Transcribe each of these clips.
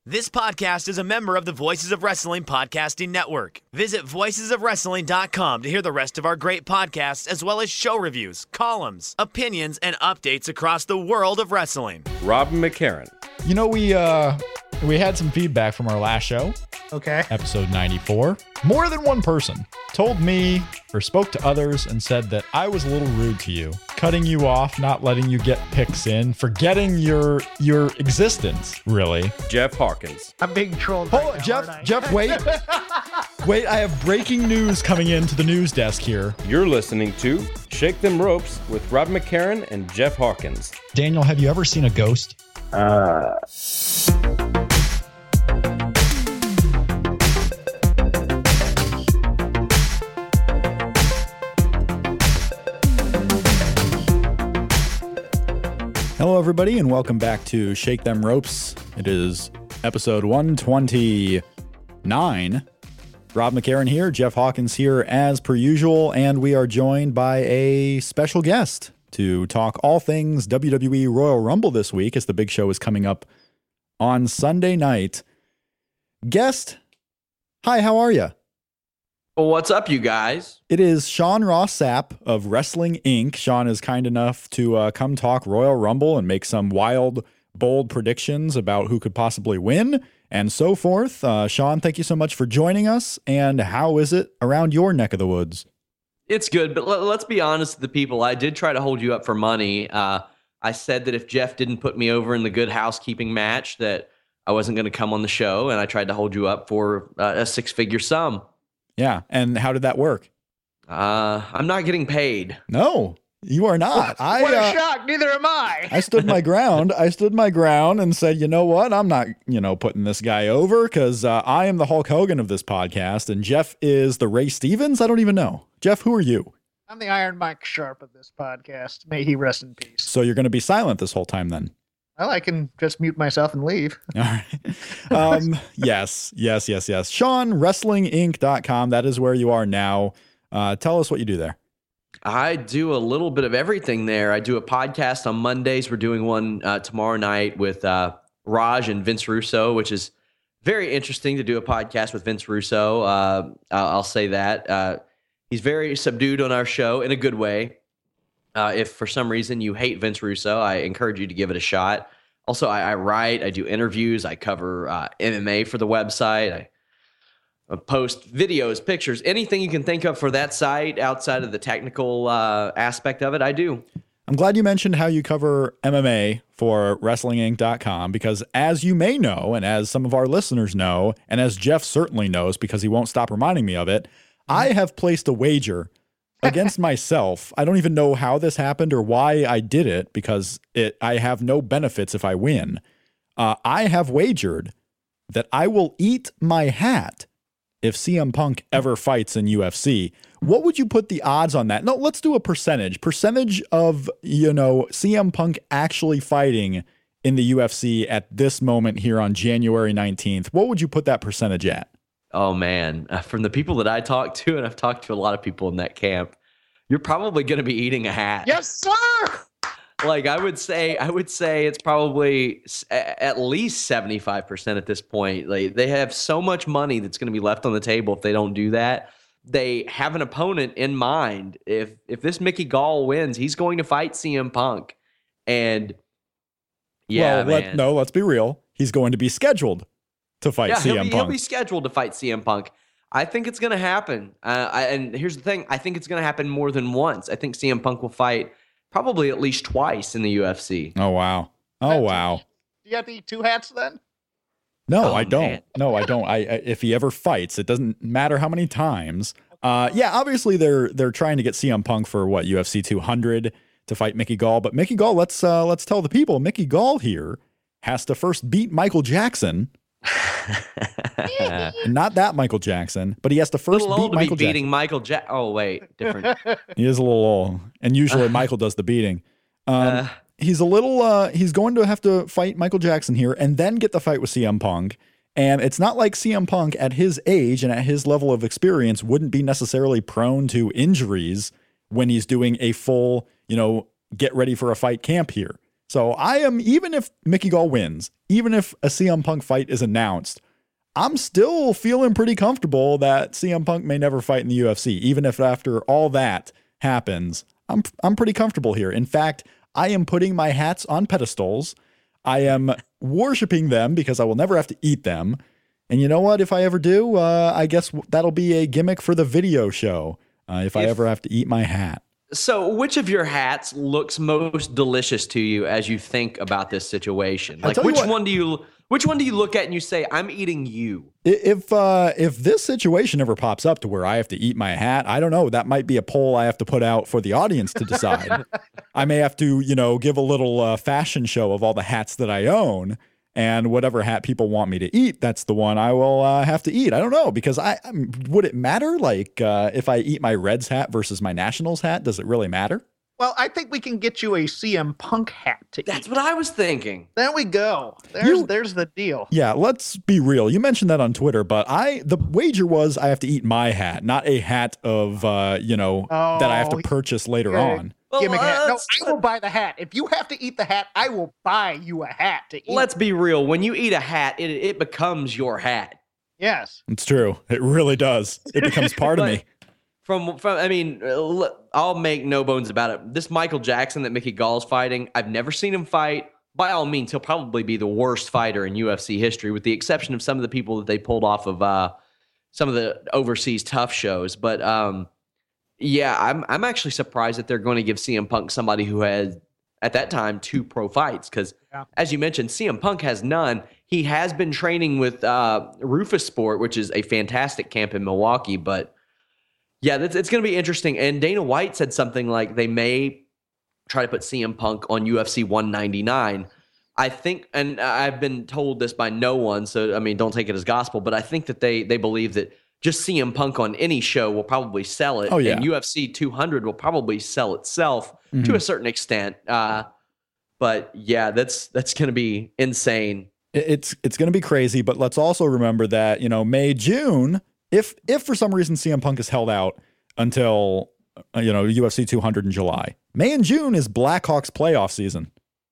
This podcast is a member of the Voices of Wrestling Podcasting Network. Visit voicesofwrestling.com to hear the rest of our great podcasts, as well as show reviews, columns, opinions, and updates across the world of wrestling. Rob McCarran. You know, we had some feedback from our last show. Okay. Episode 94. More than one person told me or spoke to others and said that I was a little rude to you, cutting you off, not letting you get picks in, forgetting your existence, really. Jeff Hawkins. I'm being trolled. Hold right on, now, Jeff, aren't I? Jeff, wait. Wait, I have breaking news coming into the news desk here. You're listening to Shake Them Ropes with Rob McCarran and Jeff Hawkins. Daniel, have you ever seen a ghost? Hello, everybody, and welcome back to Shake Them Ropes. It is episode 129. Rob McCarran here, Jeff Hawkins here as per usual, and we are joined by a special guest to talk all things WWE Royal Rumble this week, as the big show is coming up on Sunday night. Guest, hi, how are you? Well, what's up, you guys? It is Sean Ross Sapp of Wrestling Inc. Sean is kind enough to come talk Royal Rumble and make some wild, bold predictions about who could possibly win and so forth. Sean, thank you so much for joining us. And how is it around your neck of the woods? It's good, but let's be honest with the people. I did try to hold you up for money. I said that if Jeff didn't put me over in the Good Housekeeping match, that I wasn't going to come on the show, and I tried to hold you up for a six-figure sum. Yeah, and how did that work? I'm not getting paid. No, you are not. What a shock. Neither am I. I stood my ground. I stood my ground and said, you know what? I'm not, putting this guy over because I am the Hulk Hogan of this podcast, and Jeff is the Ray Stevens. I don't even know. Jeff, who are you? I'm the Iron Mike Sharp of this podcast. May he rest in peace. So you're going to be silent this whole time then? Well, I can just mute myself and leave. All right. Yes. Sean, WrestlingInc.com. That is where you are now. Tell us what you do there. I do a little bit of everything there. I do a podcast on Mondays. We're doing one tomorrow night with Raj and Vince Russo, which is very interesting to do a podcast with Vince Russo. I'll say that. He's very subdued on our show in a good way. If for some reason you hate Vince Russo, I encourage you to give it a shot. Also, I write, I do interviews, I cover MMA for the website. I post videos, pictures, anything you can think of for that site outside of the technical aspect of it, I do. I'm glad you mentioned how you cover MMA for WrestlingInc.com, because as you may know, and as some of our listeners know, and as Jeff certainly knows because he won't stop reminding me of it, I have placed a wager against myself. I don't even know how this happened or why I did it, because I have no benefits if I win. I have wagered that I will eat my hat if CM Punk ever fights in UFC. What would you put the odds on that? No, let's do a percentage of, CM Punk actually fighting in the UFC at this moment here on January 19th. What would you put that percentage at? Oh, man. From the people that I talk to, and I've talked to a lot of people in that camp, you're probably going to be eating a hat. Yes, sir. Like I would say it's probably at least 75% at this point. Like they have so much money that's going to be left on the table if they don't do that. They have an opponent in mind. If this Mickey Gall wins, he's going to fight CM Punk. And yeah, let's be real. He's going to be scheduled to fight CM Punk. He'll be scheduled to fight CM Punk. I think it's going to happen. And here's the thing. I think it's going to happen more than once. I think CM Punk will fight probably at least twice in the UFC. Oh, wow. Oh, wow. Do you have to eat two hats then? No, I don't. Man. No, I don't. If he ever fights, it doesn't matter how many times. Yeah, obviously they're trying to get CM Punk for UFC 200 to fight Mickey Gall. But Mickey Gall, let's tell the people, Mickey Gall here has to first beat Michael Jackson. Not that Michael Jackson, but he has to first beat Michael Jackson. Beating Michael Jackson. Oh, wait, different. He is a little old, and usually Michael does the beating. He's going to have to fight Michael Jackson here and then get the fight with CM Punk. And it's not like CM Punk at his age and at his level of experience wouldn't be necessarily prone to injuries when he's doing a full, get ready for a fight camp here. So I am, even if Mickey Gall wins, even if a CM Punk fight is announced, I'm still feeling pretty comfortable that CM Punk may never fight in the UFC. Even if after all that happens, I'm pretty comfortable here. In fact, I am putting my hats on pedestals. I am worshiping them because I will never have to eat them. And you know what? If I ever do, I guess that'll be a gimmick for the video show. If I ever have to eat my hat. So which of your hats looks most delicious to you as you think about this situation? Like which one do you look at and you say, I'm eating you? If this situation ever pops up to where I have to eat my hat, I don't know. That might be a poll I have to put out for the audience to decide. I may have to, give a little fashion show of all the hats that I own. And whatever hat people want me to eat, that's the one I will have to eat. I don't know, because would it matter? Like if I eat my Reds hat versus my Nationals hat, does it really matter? Well, I think we can get you a CM Punk hat to That's eat. what I was thinking. There we go. There's the deal. Yeah, let's be real. You mentioned that on Twitter, but the wager was I have to eat my hat, not a hat of that I have to purchase later on. Well, Give me a hat. No, I will buy the hat. If you have to eat the hat, I will buy you a hat to eat. Let's be real. When you eat a hat, it becomes your hat. Yes. It's true. It really does. It becomes part of me. I'll make no bones about it. This Michael Jackson that Mickey Gall's fighting, I've never seen him fight. By all means, he'll probably be the worst fighter in UFC history, with the exception of some of the people that they pulled off of some of the overseas tough shows. But I'm actually surprised that they're going to give CM Punk somebody who had, at that time, 2 pro fights. Because, as you mentioned, CM Punk has none. He has been training with Rufus Sport, which is a fantastic camp in Milwaukee. But, yeah, it's going to be interesting. And Dana White said something like they may try to put CM Punk on UFC 199. I think, and I've been told this by no one, so, don't take it as gospel, but I think that they believe that just CM Punk on any show will probably sell it. Oh, yeah. And UFC 200 will probably sell itself to a certain extent. But yeah, that's going to be insane. It's going to be crazy, but let's also remember that, May, June, if for some reason CM Punk is held out until, UFC 200 in July, May and June is Blackhawks playoff season.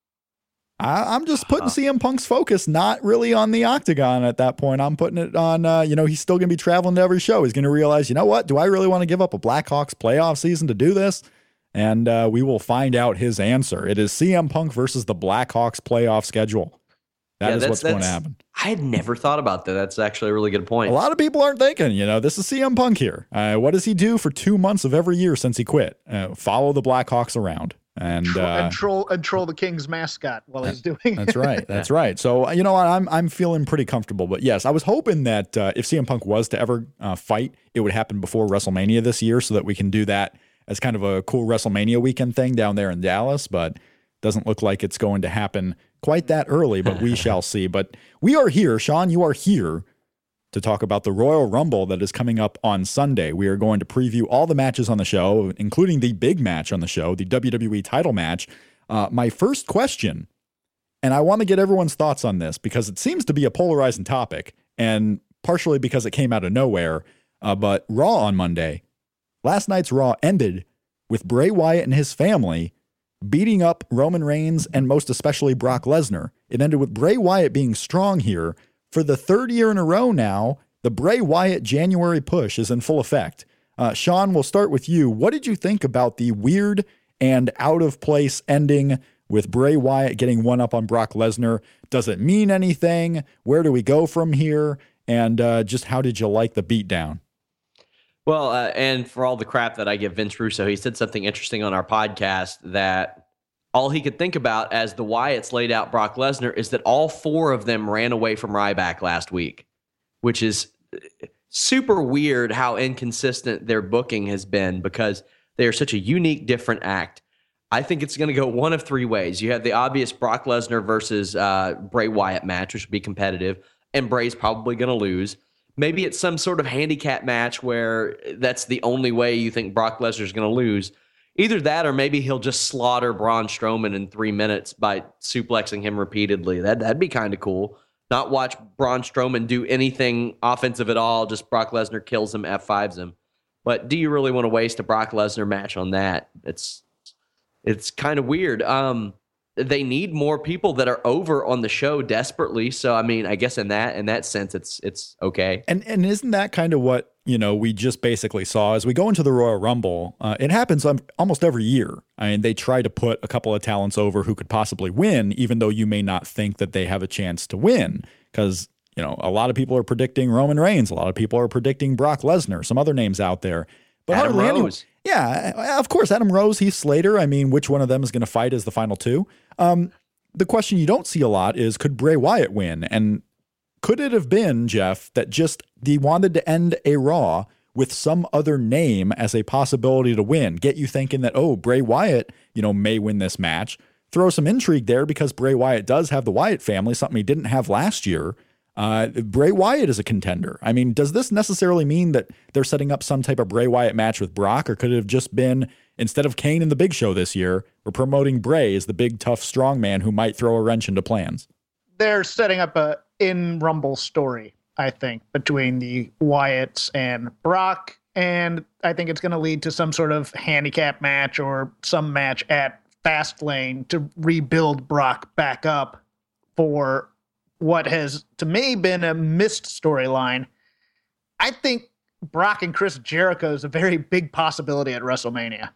I'm just putting CM Punk's focus not really on the octagon at that point. I'm putting it on, he's still going to be traveling to every show. He's going to realize, what? Do I really want to give up a Blackhawks playoff season to do this? And we will find out his answer. It is CM Punk versus the Blackhawks playoff schedule. That's what's going to happen. I had never thought about that. That's actually a really good point. A lot of people aren't thinking, this is CM Punk here. What does he do for 2 months of every year since he quit? Follow the Blackhawks around. And troll the Kings mascot while he's doing it. That's right. That's right. So I'm feeling pretty comfortable. But yes, I was hoping that if CM Punk was to ever fight, it would happen before WrestleMania this year, so that we can do that as kind of a cool WrestleMania weekend thing down there in Dallas. But doesn't look like it's going to happen quite that early. But we shall see. But we are here, Sean. You are here to talk about the Royal Rumble that is coming up on Sunday. We are going to preview all the matches on the show, including the big match on the show, the WWE title match. My first question, and I want to get everyone's thoughts on this because it seems to be a polarizing topic, and partially because it came out of nowhere, but Raw on Monday, last night's Raw ended with Bray Wyatt and his family beating up Roman Reigns and most especially Brock Lesnar. It ended with Bray Wyatt being strong here. For the 3rd year in a row now, the Bray Wyatt January push is in full effect. Sean, we'll start with you. What did you think about the weird and out-of-place ending with Bray Wyatt getting one up on Brock Lesnar? Does it mean anything? Where do we go from here? And just how did you like the beatdown? Well, and for all the crap that I give Vince Russo, he said something interesting on our podcast that all he could think about as the Wyatts laid out Brock Lesnar is that all 4 of them ran away from Ryback last week, which is super weird how inconsistent their booking has been because they are such a unique, different act. I think it's going to go one of 3 ways. You have the obvious Brock Lesnar versus Bray Wyatt match, which would be competitive, and Bray's probably going to lose. Maybe it's some sort of handicap match where that's the only way you think Brock Lesnar's going to lose. Either that or maybe he'll just slaughter Braun Strowman in 3 minutes by suplexing him repeatedly. That'd be kind of cool. Not watch Braun Strowman do anything offensive at all, just Brock Lesnar kills him, F5s him. But do you really want to waste a Brock Lesnar match on that? It's kind of weird. they need more people that are over on the show desperately. So, I mean, I guess in that sense, it's okay. And isn't that kind of what, we just basically saw as we go into the Royal Rumble? It happens almost every year. I mean, they try to put a couple of talents over who could possibly win, even though you may not think that they have a chance to win. Because, a lot of people are predicting Roman Reigns. A lot of people are predicting Brock Lesnar, some other names out there. But Adam Rose. Yeah, of course, Adam Rose, Heath Slater. I mean, which one of them is going to fight as the final two? The question you don't see a lot is, could Bray Wyatt win? And could it have been, Jeff, that just he wanted to end a Raw with some other name as a possibility to win? Get you thinking that, Bray Wyatt, may win this match. Throw some intrigue there because Bray Wyatt does have the Wyatt family, something he didn't have last year. Bray Wyatt is a contender. I mean, does this necessarily mean that they're setting up some type of Bray Wyatt match with Brock, or could it have just been, instead of Kane and the Big Show this year, we're promoting Bray as the big, tough, strong man who might throw a wrench into plans? They're setting up a in-Rumble story, I think, between the Wyatts and Brock, and I think it's going to lead to some sort of handicap match or some match at Fastlane to rebuild Brock back up for what has, to me, been a missed storyline. I think Brock and Chris Jericho is a very big possibility at WrestleMania.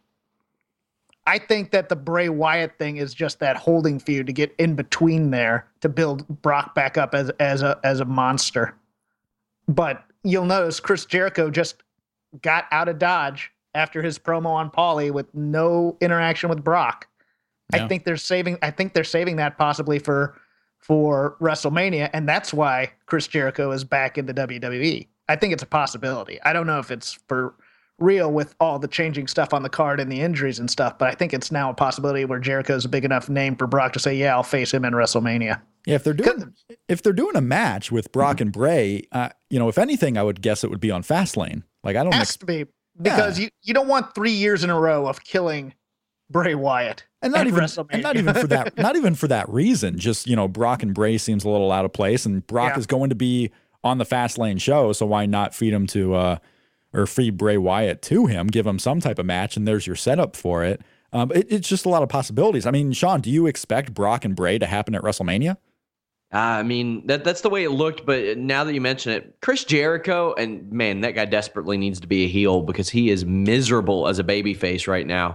I think that the Bray Wyatt thing is just that holding feud to get in between there to build Brock back up as a monster. But you'll notice Chris Jericho just got out of Dodge after his promo on Paulie with no interaction with Brock. Yeah. I think they're saving that possibly for WrestleMania, and that's why Chris Jericho is back in the WWE. I think it's a possibility. I don't know if it's for real with all the changing stuff on the card and the injuries and stuff, but I think it's now a possibility where Jericho's a big enough name for Brock to say, yeah, I'll face him in WrestleMania. Yeah, if they're doing a match with Brock and Bray, if anything, I would guess it would be on Fastlane. Like, I don't has to be, because you don't want 3 years in a row of killing Bray Wyatt. And not even for that reason. Just, Brock and Bray seems a little out of place, and Brock is going to be on the Fastlane show, so why not feed him to or feed Bray Wyatt to him, give him some type of match, and there's your setup for it. It's just a lot of possibilities. I mean, Sean, do you expect Brock and Bray to happen at WrestleMania? I mean, that's the way it looked, but now that you mention it, Chris Jericho, and man, that guy desperately needs to be a heel because he is miserable as a babyface right now.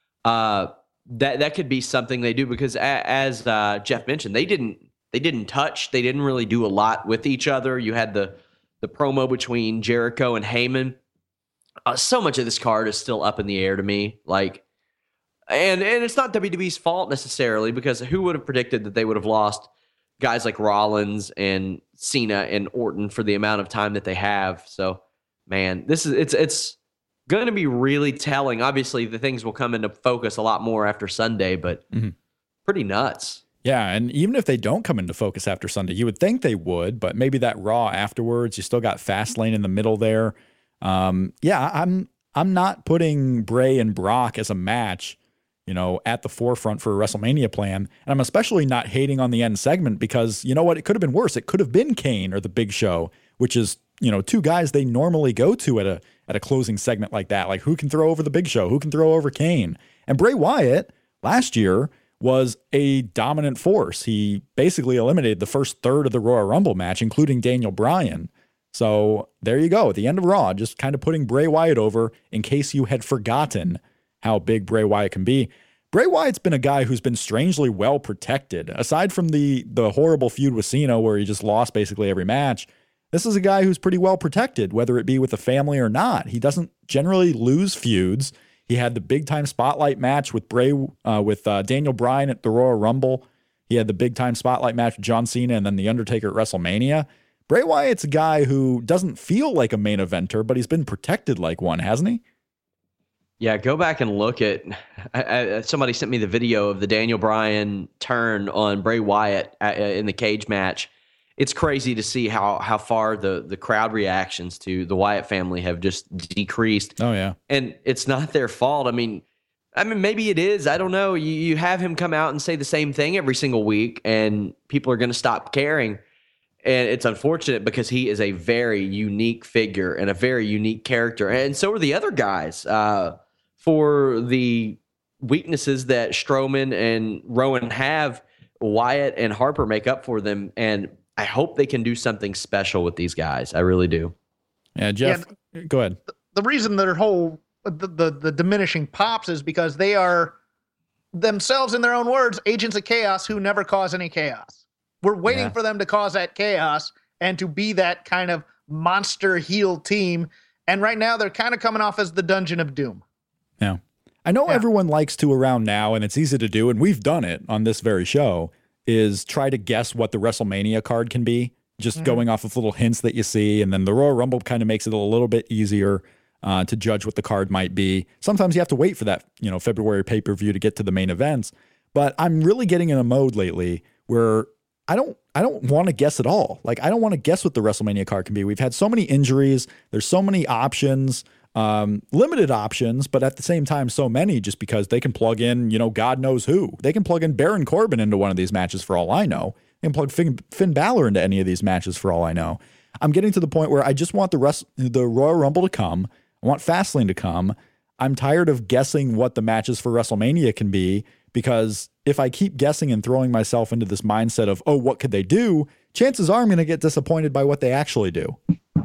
That could be something they do because as Jeff mentioned, they didn't touch. They didn't really do a lot with each other. You had the promo between Jericho and Heyman. So much of this card is still up in the air to me. Like, and it's not WWE's fault necessarily, because who would have predicted that they would have lost guys like Rollins and Cena and Orton for the amount of time that they have. So, man, it's going to be really telling. Obviously, the things will come into focus a lot more after Sunday, but pretty nuts. Yeah, and even if they don't come into focus after Sunday, you would think they would, but maybe that Raw afterwards, you still got Fastlane in the middle there. I'm not putting Bray and Brock as a match, at the forefront for a WrestleMania plan. And I'm especially not hating on the end segment because, you know what, it could have been worse. It could have been Kane or the Big Show, which is, two guys they normally go to at a closing segment like that. Like, who can throw over the Big Show? Who can throw over Kane? And Bray Wyatt last year was a dominant force. He basically eliminated the first third of the Royal Rumble match, including Daniel Bryan. So there you go. At the end of Raw, just kind of putting Bray Wyatt over in case you had forgotten how big Bray Wyatt can be. Bray Wyatt's been a guy who's been strangely well protected. Aside from the horrible feud with Cena where he just lost basically every match, this is a guy who's pretty well protected, whether it be with the family or not. He doesn't generally lose feuds. He had the big-time spotlight match with Daniel Bryan at the Royal Rumble. He had the big-time spotlight match with John Cena and then The Undertaker at WrestleMania. Bray Wyatt's a guy who doesn't feel like a main eventer, but he's been protected like one, hasn't he? Yeah, go back and look at somebody sent me the video of the Daniel Bryan turn on Bray Wyatt in the cage match. It's crazy to see how far the crowd reactions to the Wyatt family have just decreased. Oh, yeah. And it's not their fault. I mean, maybe it is. I don't know. You have him come out and say the same thing every single week, and people are going to stop caring. And it's unfortunate because he is a very unique figure and a very unique character. And so are the other guys. For the weaknesses that Strowman and Rowan have, Wyatt and Harper make up for them. And I hope they can do something special with these guys. I really do. Yeah, Jeff, go ahead. The reason their whole the diminishing pops is because they are themselves, in their own words, agents of chaos who never cause any chaos. We're waiting for them to cause that chaos and to be that kind of monster heel team. And right now they're kind of coming off as the Dungeon of Doom. Yeah. I know everyone likes to around now, and it's easy to do, and we've done it on this very show, is try to guess what the WrestleMania card can be, just going off of little hints that you see. And then the Royal Rumble kind of makes it a little bit easier to judge what the card might be. Sometimes you have to wait for that, February pay-per-view to get to the main events. But I'm really getting in a mode lately where I don't want to guess at all. Like, I don't want to guess what the WrestleMania card can be. We've had so many injuries. There's so many options, limited options, but at the same time, so many, just because they can plug in, God knows who. They can plug in Baron Corbin into one of these matches for all I know. They can plug Finn Balor into any of these matches for all I know. I'm getting to the point where I just want the Royal Rumble to come. I want Fastlane to come. I'm tired of guessing what the matches for WrestleMania can be, because if I keep guessing and throwing myself into this mindset of, oh, what could they do? Chances are I'm going to get disappointed by what they actually do.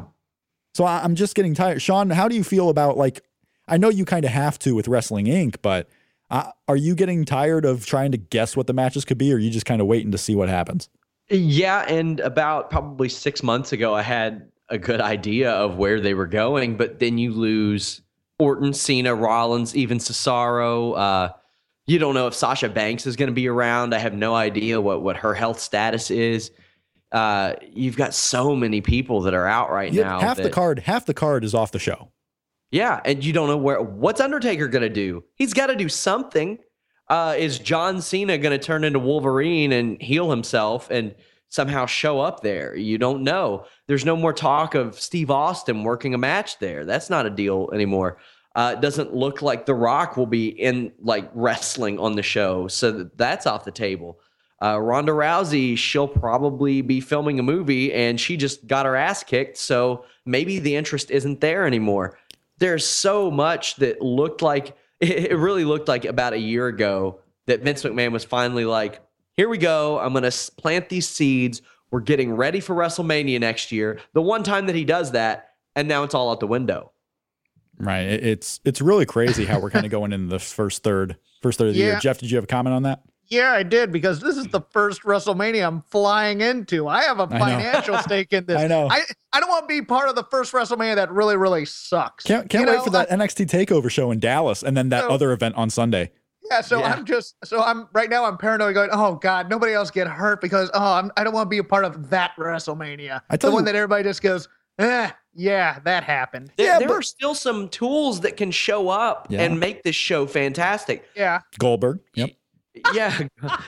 So I'm just getting tired. Sean, how do you feel about, I know you kind of have to with Wrestling Inc., but are you getting tired of trying to guess what the matches could be, or are you just kind of waiting to see what happens? Yeah, and about probably 6 months ago, I had a good idea of where they were going, but then you lose Orton, Cena, Rollins, even Cesaro. You don't know if Sasha Banks is going to be around. I have no idea what her health status is. You've got so many people that are out right now. Half the card is off the show. Yeah, and you don't know what's Undertaker going to do. He's got to do something. Is John Cena going to turn into Wolverine and heal himself and somehow show up there? You don't know. There's no more talk of Steve Austin working a match there. That's not a deal anymore. It doesn't look like The Rock will be in wrestling on the show, so that's off the table. Ronda Rousey, she'll probably be filming a movie, and she just got her ass kicked, so maybe the interest isn't there anymore. There's so much that looked like, it really looked like about a year ago that Vince McMahon was finally like, here we go, I'm going to plant these seeds, we're getting ready for WrestleMania next year. The one time that he does that, and now it's all out the window. Right. It's really crazy how we're kind of going into the first third of the year. Jeff, did you have a comment on that? Yeah, I did, because this is the first WrestleMania I'm flying into. I have a financial stake in this. I know. I don't want to be part of the first WrestleMania that really, really sucks. Can't wait for that NXT TakeOver show in Dallas, and then that other event on Sunday. Yeah, I'm right now I'm paranoid, going, oh God, nobody else get hurt, because I don't want to be a part of that WrestleMania. The one that everybody just goes, yeah, that happened. There are still some tools that can show up and make this show fantastic. Yeah. Goldberg. Yep. Yeah.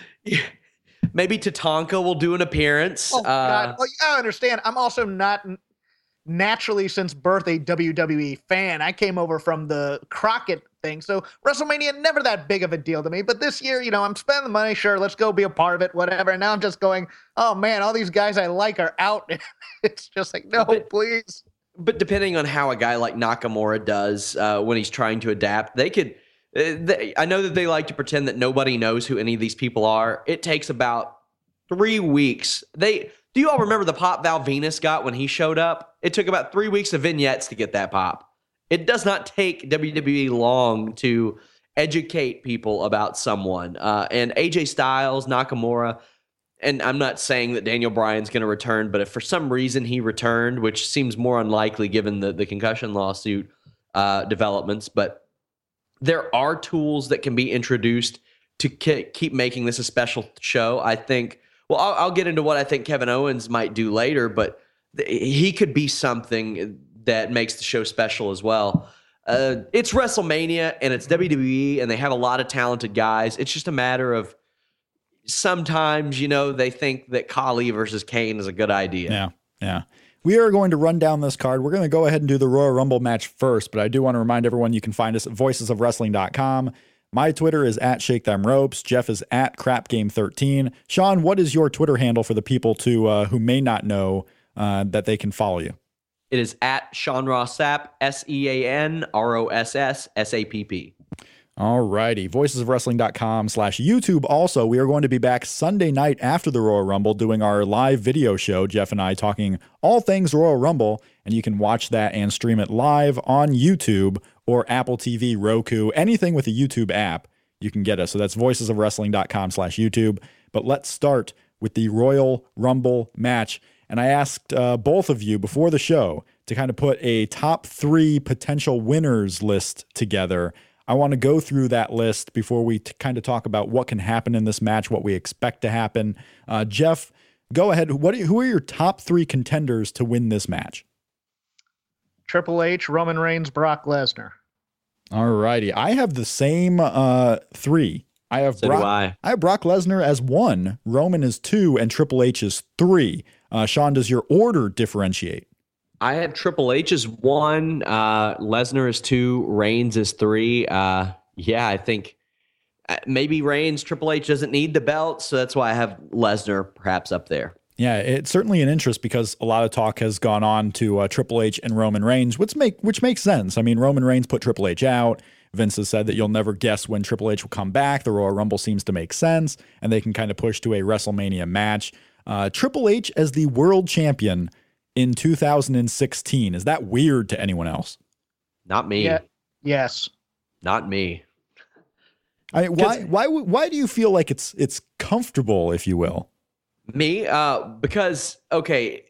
Maybe Tatanka will do an appearance. Oh, God. Well, I understand. I'm also not naturally, since birth, a WWE fan. I came over from the Crockett thing. So WrestleMania, never that big of a deal to me. But this year, I'm spending the money. Sure, let's go be a part of it, whatever. And now I'm just going, oh, man, all these guys I like are out. It's just like, no, please. But depending on how a guy like Nakamura does when he's trying to adapt, they could I know that they like to pretend that nobody knows who any of these people are. It takes about 3 weeks. Do you all remember the pop Val Venus got when he showed up? It took about 3 weeks of vignettes to get that pop. It does not take WWE long to educate people about someone. And AJ Styles, Nakamura, and I'm not saying that Daniel Bryan's going to return, but if for some reason he returned, which seems more unlikely given the concussion lawsuit developments, but there are tools that can be introduced to keep making this a special show. I think, I'll get into what I think Kevin Owens might do later, but he could be something that makes the show special as well. It's WrestleMania and it's WWE, and they have a lot of talented guys. It's just a matter of sometimes, they think that Khali versus Kane is a good idea. Yeah. We are going to run down this card. We're going to go ahead and do the Royal Rumble match first, but I do want to remind everyone you can find us at voicesofwrestling.com. My Twitter is at ShakeTheMRopes. Jeff is at CrapGame13. Sean, what is your Twitter handle for the people who may not know that they can follow you? It is at Sean Ross Sapp, SeanRossSapp. Alrighty, voicesofwrestling.com/YouTube. Also, we are going to be back Sunday night after the Royal Rumble doing our live video show, Jeff and I talking all things Royal Rumble, and you can watch that and stream it live on YouTube or Apple TV, Roku, anything with a YouTube app, you can get us. So that's voicesofwrestling.com/YouTube. But let's start with the Royal Rumble match. And I asked both of you before the show to kind of put a top 3 potential winners list together. I want to go through that list before we kind of talk about what can happen in this match, what we expect to happen. Jeff, go ahead. Who are your top 3 contenders to win this match? Triple H, Roman Reigns, Brock Lesnar. All righty. I have the same 3. I have Brock Lesnar as 1, Roman is 2, and Triple H is 3. Sean, does your order differentiate? I have Triple H as 1, Lesnar is 2, Reigns is 3. I think maybe Reigns, Triple H doesn't need the belt, so that's why I have Lesnar perhaps up there. Yeah, it's certainly an interest because a lot of talk has gone on to Triple H and Roman Reigns, which makes sense. I mean, Roman Reigns put Triple H out. Vince has said that you'll never guess when Triple H will come back. The Royal Rumble seems to make sense, and they can kind of push to a WrestleMania match. Triple H as the world champion in 2016. Is that weird to anyone else? Not me. Yeah. Yes. Not me. I mean, why do you feel like it's comfortable, if you will? Me? Because, okay,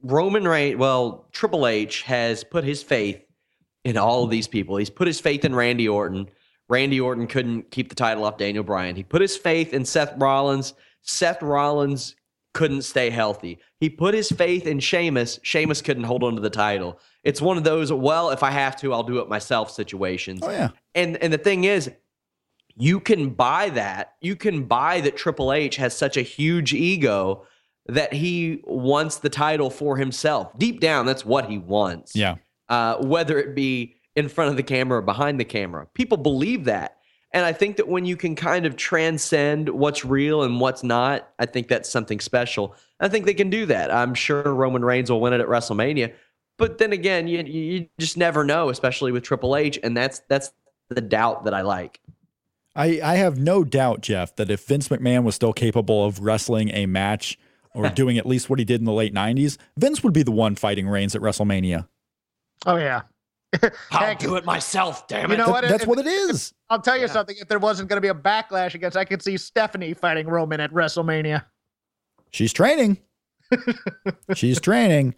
Triple H has put his faith in all of these people. He's put his faith in Randy Orton. Randy Orton couldn't keep the title off Daniel Bryan. He put his faith in Seth Rollins. Seth Rollins couldn't stay healthy. He put his faith in Sheamus. Sheamus couldn't hold on to the title. It's one of those, well, if I have to, I'll do it myself situations. Oh, yeah. And the thing is, you can buy that. You can buy that Triple H has such a huge ego that he wants the title for himself. Deep down, that's what he wants. Yeah. Whether it be in front of the camera or behind the camera. People believe that. And I think that when you can kind of transcend what's real and what's not, I think that's something special. I think they can do that. I'm sure Roman Reigns will win it at WrestleMania. But then again, you just never know, especially with Triple H. And that's the doubt that I like. I have no doubt, Jeff, that if Vince McMahon was still capable of wrestling a match or doing at least what he did in the late 90s, Vince would be the one fighting Reigns at WrestleMania. Oh, yeah. I'll do it myself, damn it. You know what? That's what it is. I'll tell you something. If there wasn't going to be a backlash against, I could see Stephanie fighting Roman at WrestleMania. She's training. She's training.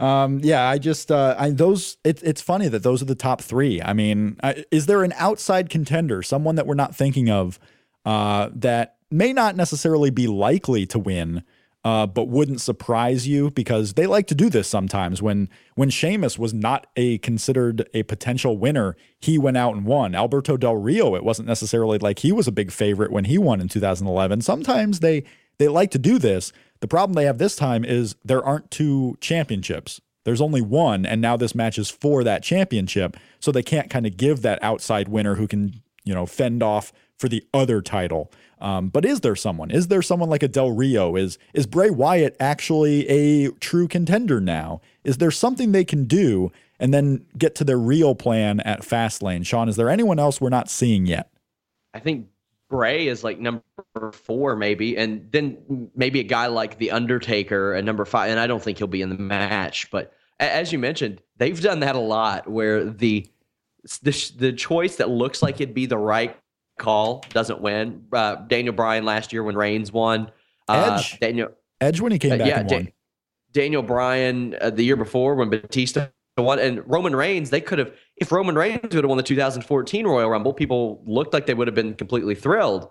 It's funny that those are the top 3. I mean, is there an outside contender, someone that we're not thinking of, that may not necessarily be likely to win, but wouldn't surprise you? Because they like to do this sometimes. When Sheamus was not considered a potential winner, he went out and won. Alberto Del Rio, it wasn't necessarily like he was a big favorite when he won in 2011. Sometimes they like to do this. The problem they have this time is there aren't 2 championships. There's only 1, and now this match is for that championship, so they can't kind of give that outside winner who can, fend off for the other title. But is there someone? Is there someone like a Del Rio? Is Bray Wyatt actually a true contender now? Is there something they can do and then get to their real plan at Fastlane? Sean, is there anyone else we're not seeing yet? I think Bray is like number 4 maybe, and then maybe a guy like The Undertaker at number 5, and I don't think he'll be in the match. But as you mentioned, they've done that a lot where the choice that looks like it'd be the right call doesn't win. Daniel Bryan last year when Reigns won. Edge when he came back and won. Daniel Bryan the year before when Batista won, and Roman Reigns, they could have, if Roman Reigns would have won the 2014 Royal Rumble, people looked like they would have been completely thrilled.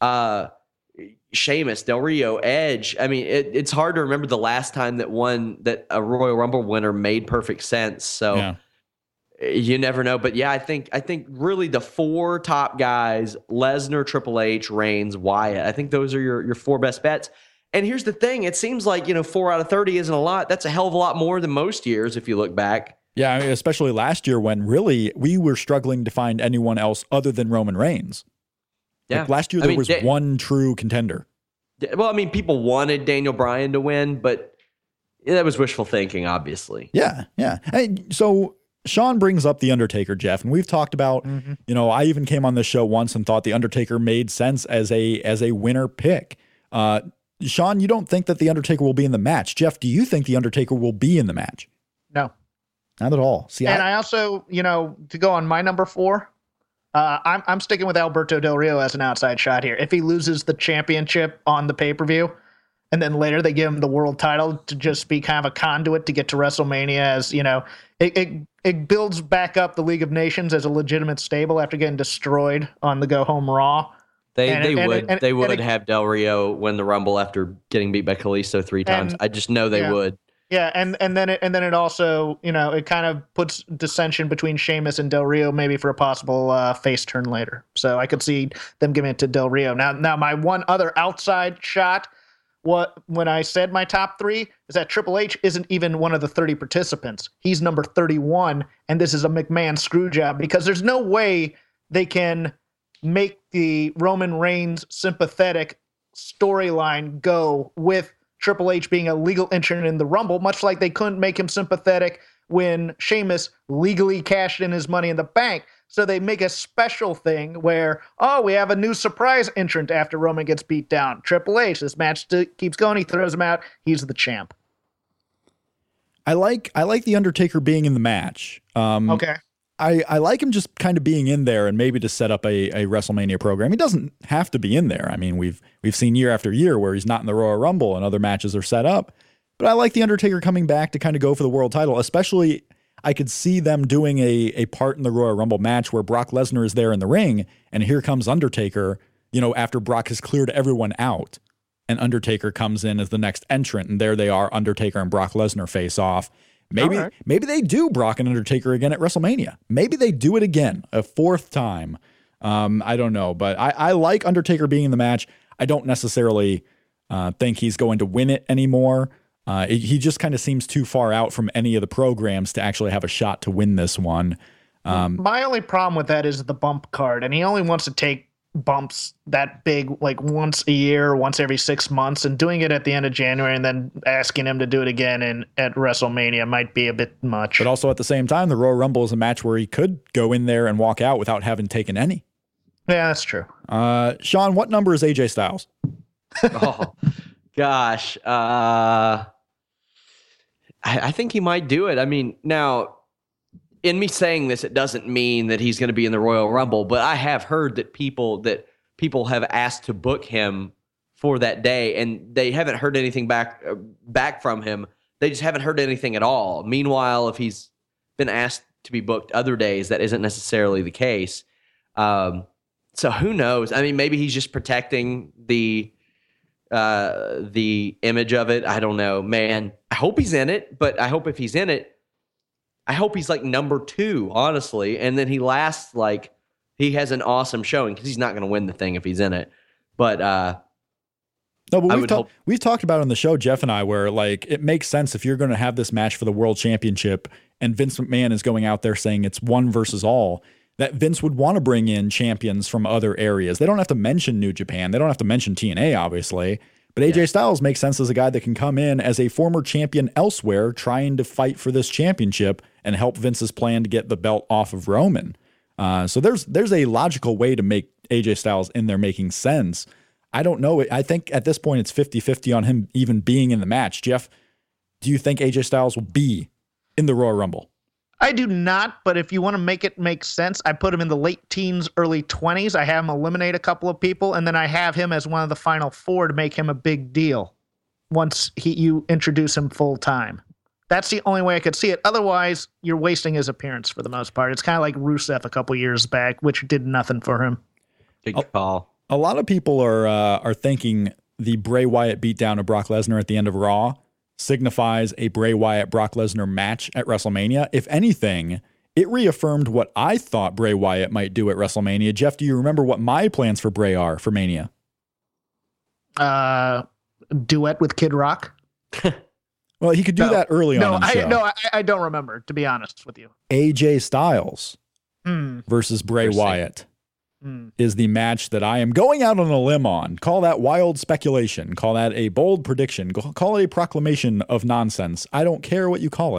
Sheamus, Del Rio, Edge. I mean, it's hard to remember the last time that a Royal Rumble winner made perfect sense. So yeah. You never know. But yeah, I think really the 4 top guys, Lesnar, Triple H, Reigns, Wyatt, I think those are your 4 best bets. And here's the thing. It seems like, 4 out of 30 isn't a lot. That's a hell of a lot more than most years if you look back. Yeah, I mean, especially last year when really we were struggling to find anyone else other than Roman Reigns. Yeah. Like last year there was one true contender. Well, I mean, people wanted Daniel Bryan to win, but that was wishful thinking, obviously. Yeah, yeah. So, Sean brings up The Undertaker, Jeff, and we've talked about, I even came on this show once and thought The Undertaker made sense as a winner pick. Sean, you don't think that The Undertaker will be in the match. Jeff, do you think The Undertaker will be in the match? No. Not at all. See, I also, to go on my number 4, I'm sticking with Alberto Del Rio as an outside shot here. If he loses the championship on the pay-per-view, and then later they give him the world title to just be kind of a conduit to get to WrestleMania, as it builds back up the League of Nations as a legitimate stable after getting destroyed on the Go Home Raw. They would have Del Rio win the Rumble after getting beat by Kalisto 3 times. I just know they would. Yeah, and then it also, it kind of puts dissension between Sheamus and Del Rio, maybe for a possible face turn later. So I could see them giving it to Del Rio. Now my one other outside shot, when I said my top 3, is that Triple H isn't even one of the 30 participants. He's number 31, and this is a McMahon screw job, because there's no way they can make the Roman Reigns sympathetic storyline go with Triple H being a legal entrant in the Rumble, much like they couldn't make him sympathetic when Sheamus legally cashed in his Money in the Bank. So they make a special thing where, we have a new surprise entrant after Roman gets beat down. Triple H, this match keeps going. He throws him out. He's the champ. I like The Undertaker being in the match. Okay. I like him just kind of being in there and maybe to set up a WrestleMania program. He doesn't have to be in there. I mean, we've seen year after year where he's not in the Royal Rumble and other matches are set up. But I like The Undertaker coming back to kind of go for the world title, especially I could see them doing a part in the Royal Rumble match where Brock Lesnar is there in the ring and here comes Undertaker, after Brock has cleared everyone out, and Undertaker comes in as the next entrant, and there they are, Undertaker and Brock Lesnar face off. Maybe they do Brock and Undertaker again at WrestleMania. Maybe they do it again, a 4th time. I don't know, but I like Undertaker being in the match. I don't necessarily think he's going to win it anymore. He just kind of seems too far out from any of the programs to actually have a shot to win this one. My only problem with that is the bump card, and he only wants to take bumps that big, like once a year, once every 6 months, and doing it at the end of January and then asking him to do it again at WrestleMania might be a bit much. But also at the same time, the Royal Rumble is a match where he could go in there and walk out without having taken any. Yeah, that's true. Sean, what number is AJ Styles? Oh, gosh. I think he might do it. I mean, now, in me saying this, it doesn't mean that he's going to be in the Royal Rumble, but I have heard that people have asked to book him for that day, and they haven't heard anything back from him. They just haven't heard anything at all. Meanwhile, if he's been asked to be booked other days, that isn't necessarily the case. So who knows? I mean, maybe he's just protecting the image of it. I don't know, man. I hope he's in it, but I hope if he's in it, I hope he's like number 2, honestly, and then he lasts like he has an awesome showing, because he's not going to win the thing if he's in it. But we've talked about it on the show, Jeff and I, where like it makes sense if you're going to have this match for the World Championship, and Vince McMahon is going out there saying it's one versus all, that Vince would want to bring in champions from other areas. They don't have to mention New Japan. They don't have to mention TNA, obviously. But AJ Styles makes sense as a guy that can come in as a former champion elsewhere trying to fight for this championship and help Vince's plan to get the belt off of Roman. So there's a logical way to make AJ Styles in there making sense. I don't know. I think at this point it's 50-50 on him even being in the match. Jeff, do you think AJ Styles will be in the Royal Rumble? I do not, but if you want to make it make sense, I put him in the late teens, early 20s. I have him eliminate a couple of people, and then I have him as one of the final 4 to make him a big deal once you introduce him full time. That's the only way I could see it. Otherwise, you're wasting his appearance for the most part. It's kind of like Rusev a couple years back, which did nothing for him. Big call. A lot of people are thinking the Bray Wyatt beatdown of Brock Lesnar at the end of Raw signifies a Bray Wyatt-Brock Lesnar match at WrestleMania. If anything, it reaffirmed what I thought Bray Wyatt might do at WrestleMania. Jeff, do you remember what my plans for Bray are for Mania? Duet with Kid Rock? Well, he could do that early on in the show. I don't remember, to be honest with you. AJ Styles versus Bray Wyatt is the match that I am going out on a limb on. Call that wild speculation. Call that a bold prediction. Call it a proclamation of nonsense. I don't care what you call it.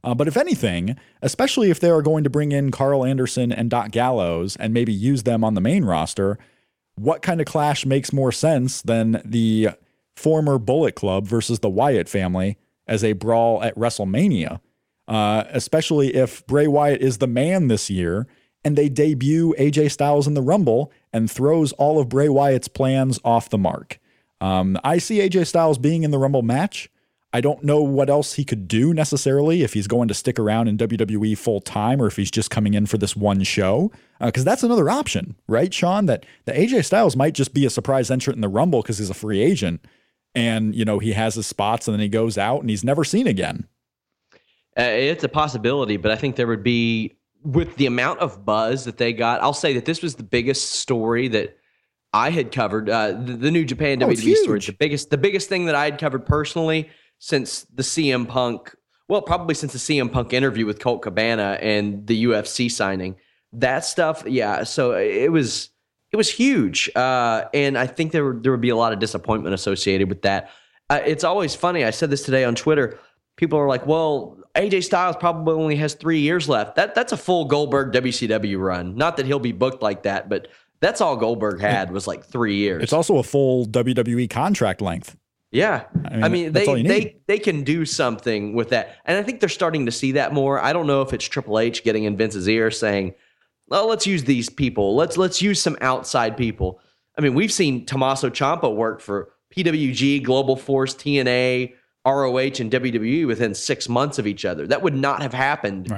But if anything, especially if they are going to bring in Carl Anderson and Doc Gallows and maybe use them on the main roster, what kind of clash makes more sense than the former Bullet Club versus the Wyatt family as a brawl at WrestleMania? Especially if Bray Wyatt is the man this year and they debut AJ Styles in the Rumble and throws all of Bray Wyatt's plans off the mark. I see AJ Styles being in the Rumble match. I don't know what else he could do necessarily, if he's going to stick around in WWE full time or if he's just coming in for this one show, because that's another option, right, Sean? That the AJ Styles might just be a surprise entrant in the Rumble because he's a free agent and, you know, he has his spots and then he goes out and he's never seen again. It's a possibility, but I think there would be, with the amount of buzz that they got, I'll say that this was the biggest story that I had covered, the New Japan WWE story, the biggest thing that I had covered personally since the CM Punk, probably since the CM Punk interview with Colt Cabana and the UFC signing. That stuff, yeah. So it was huge, and I think there would be a lot of disappointment associated with that. It's always funny. I said this today on Twitter. People are like, "Well, AJ Styles probably only has 3 years left. That's a full Goldberg WCW run. Not that he'll be booked like that, but that's all Goldberg had was like 3 years. It's also a full WWE contract length." Yeah. I mean they can do something with that. And I think they're starting to see that more. I don't know if it's Triple H getting in Vince's ear saying, "Well, let's use these people. Let's use some outside people." I mean, we've seen Tommaso Ciampa work for PWG, Global Force, TNA, ROH, and WWE within 6 months of each other. That would not have happened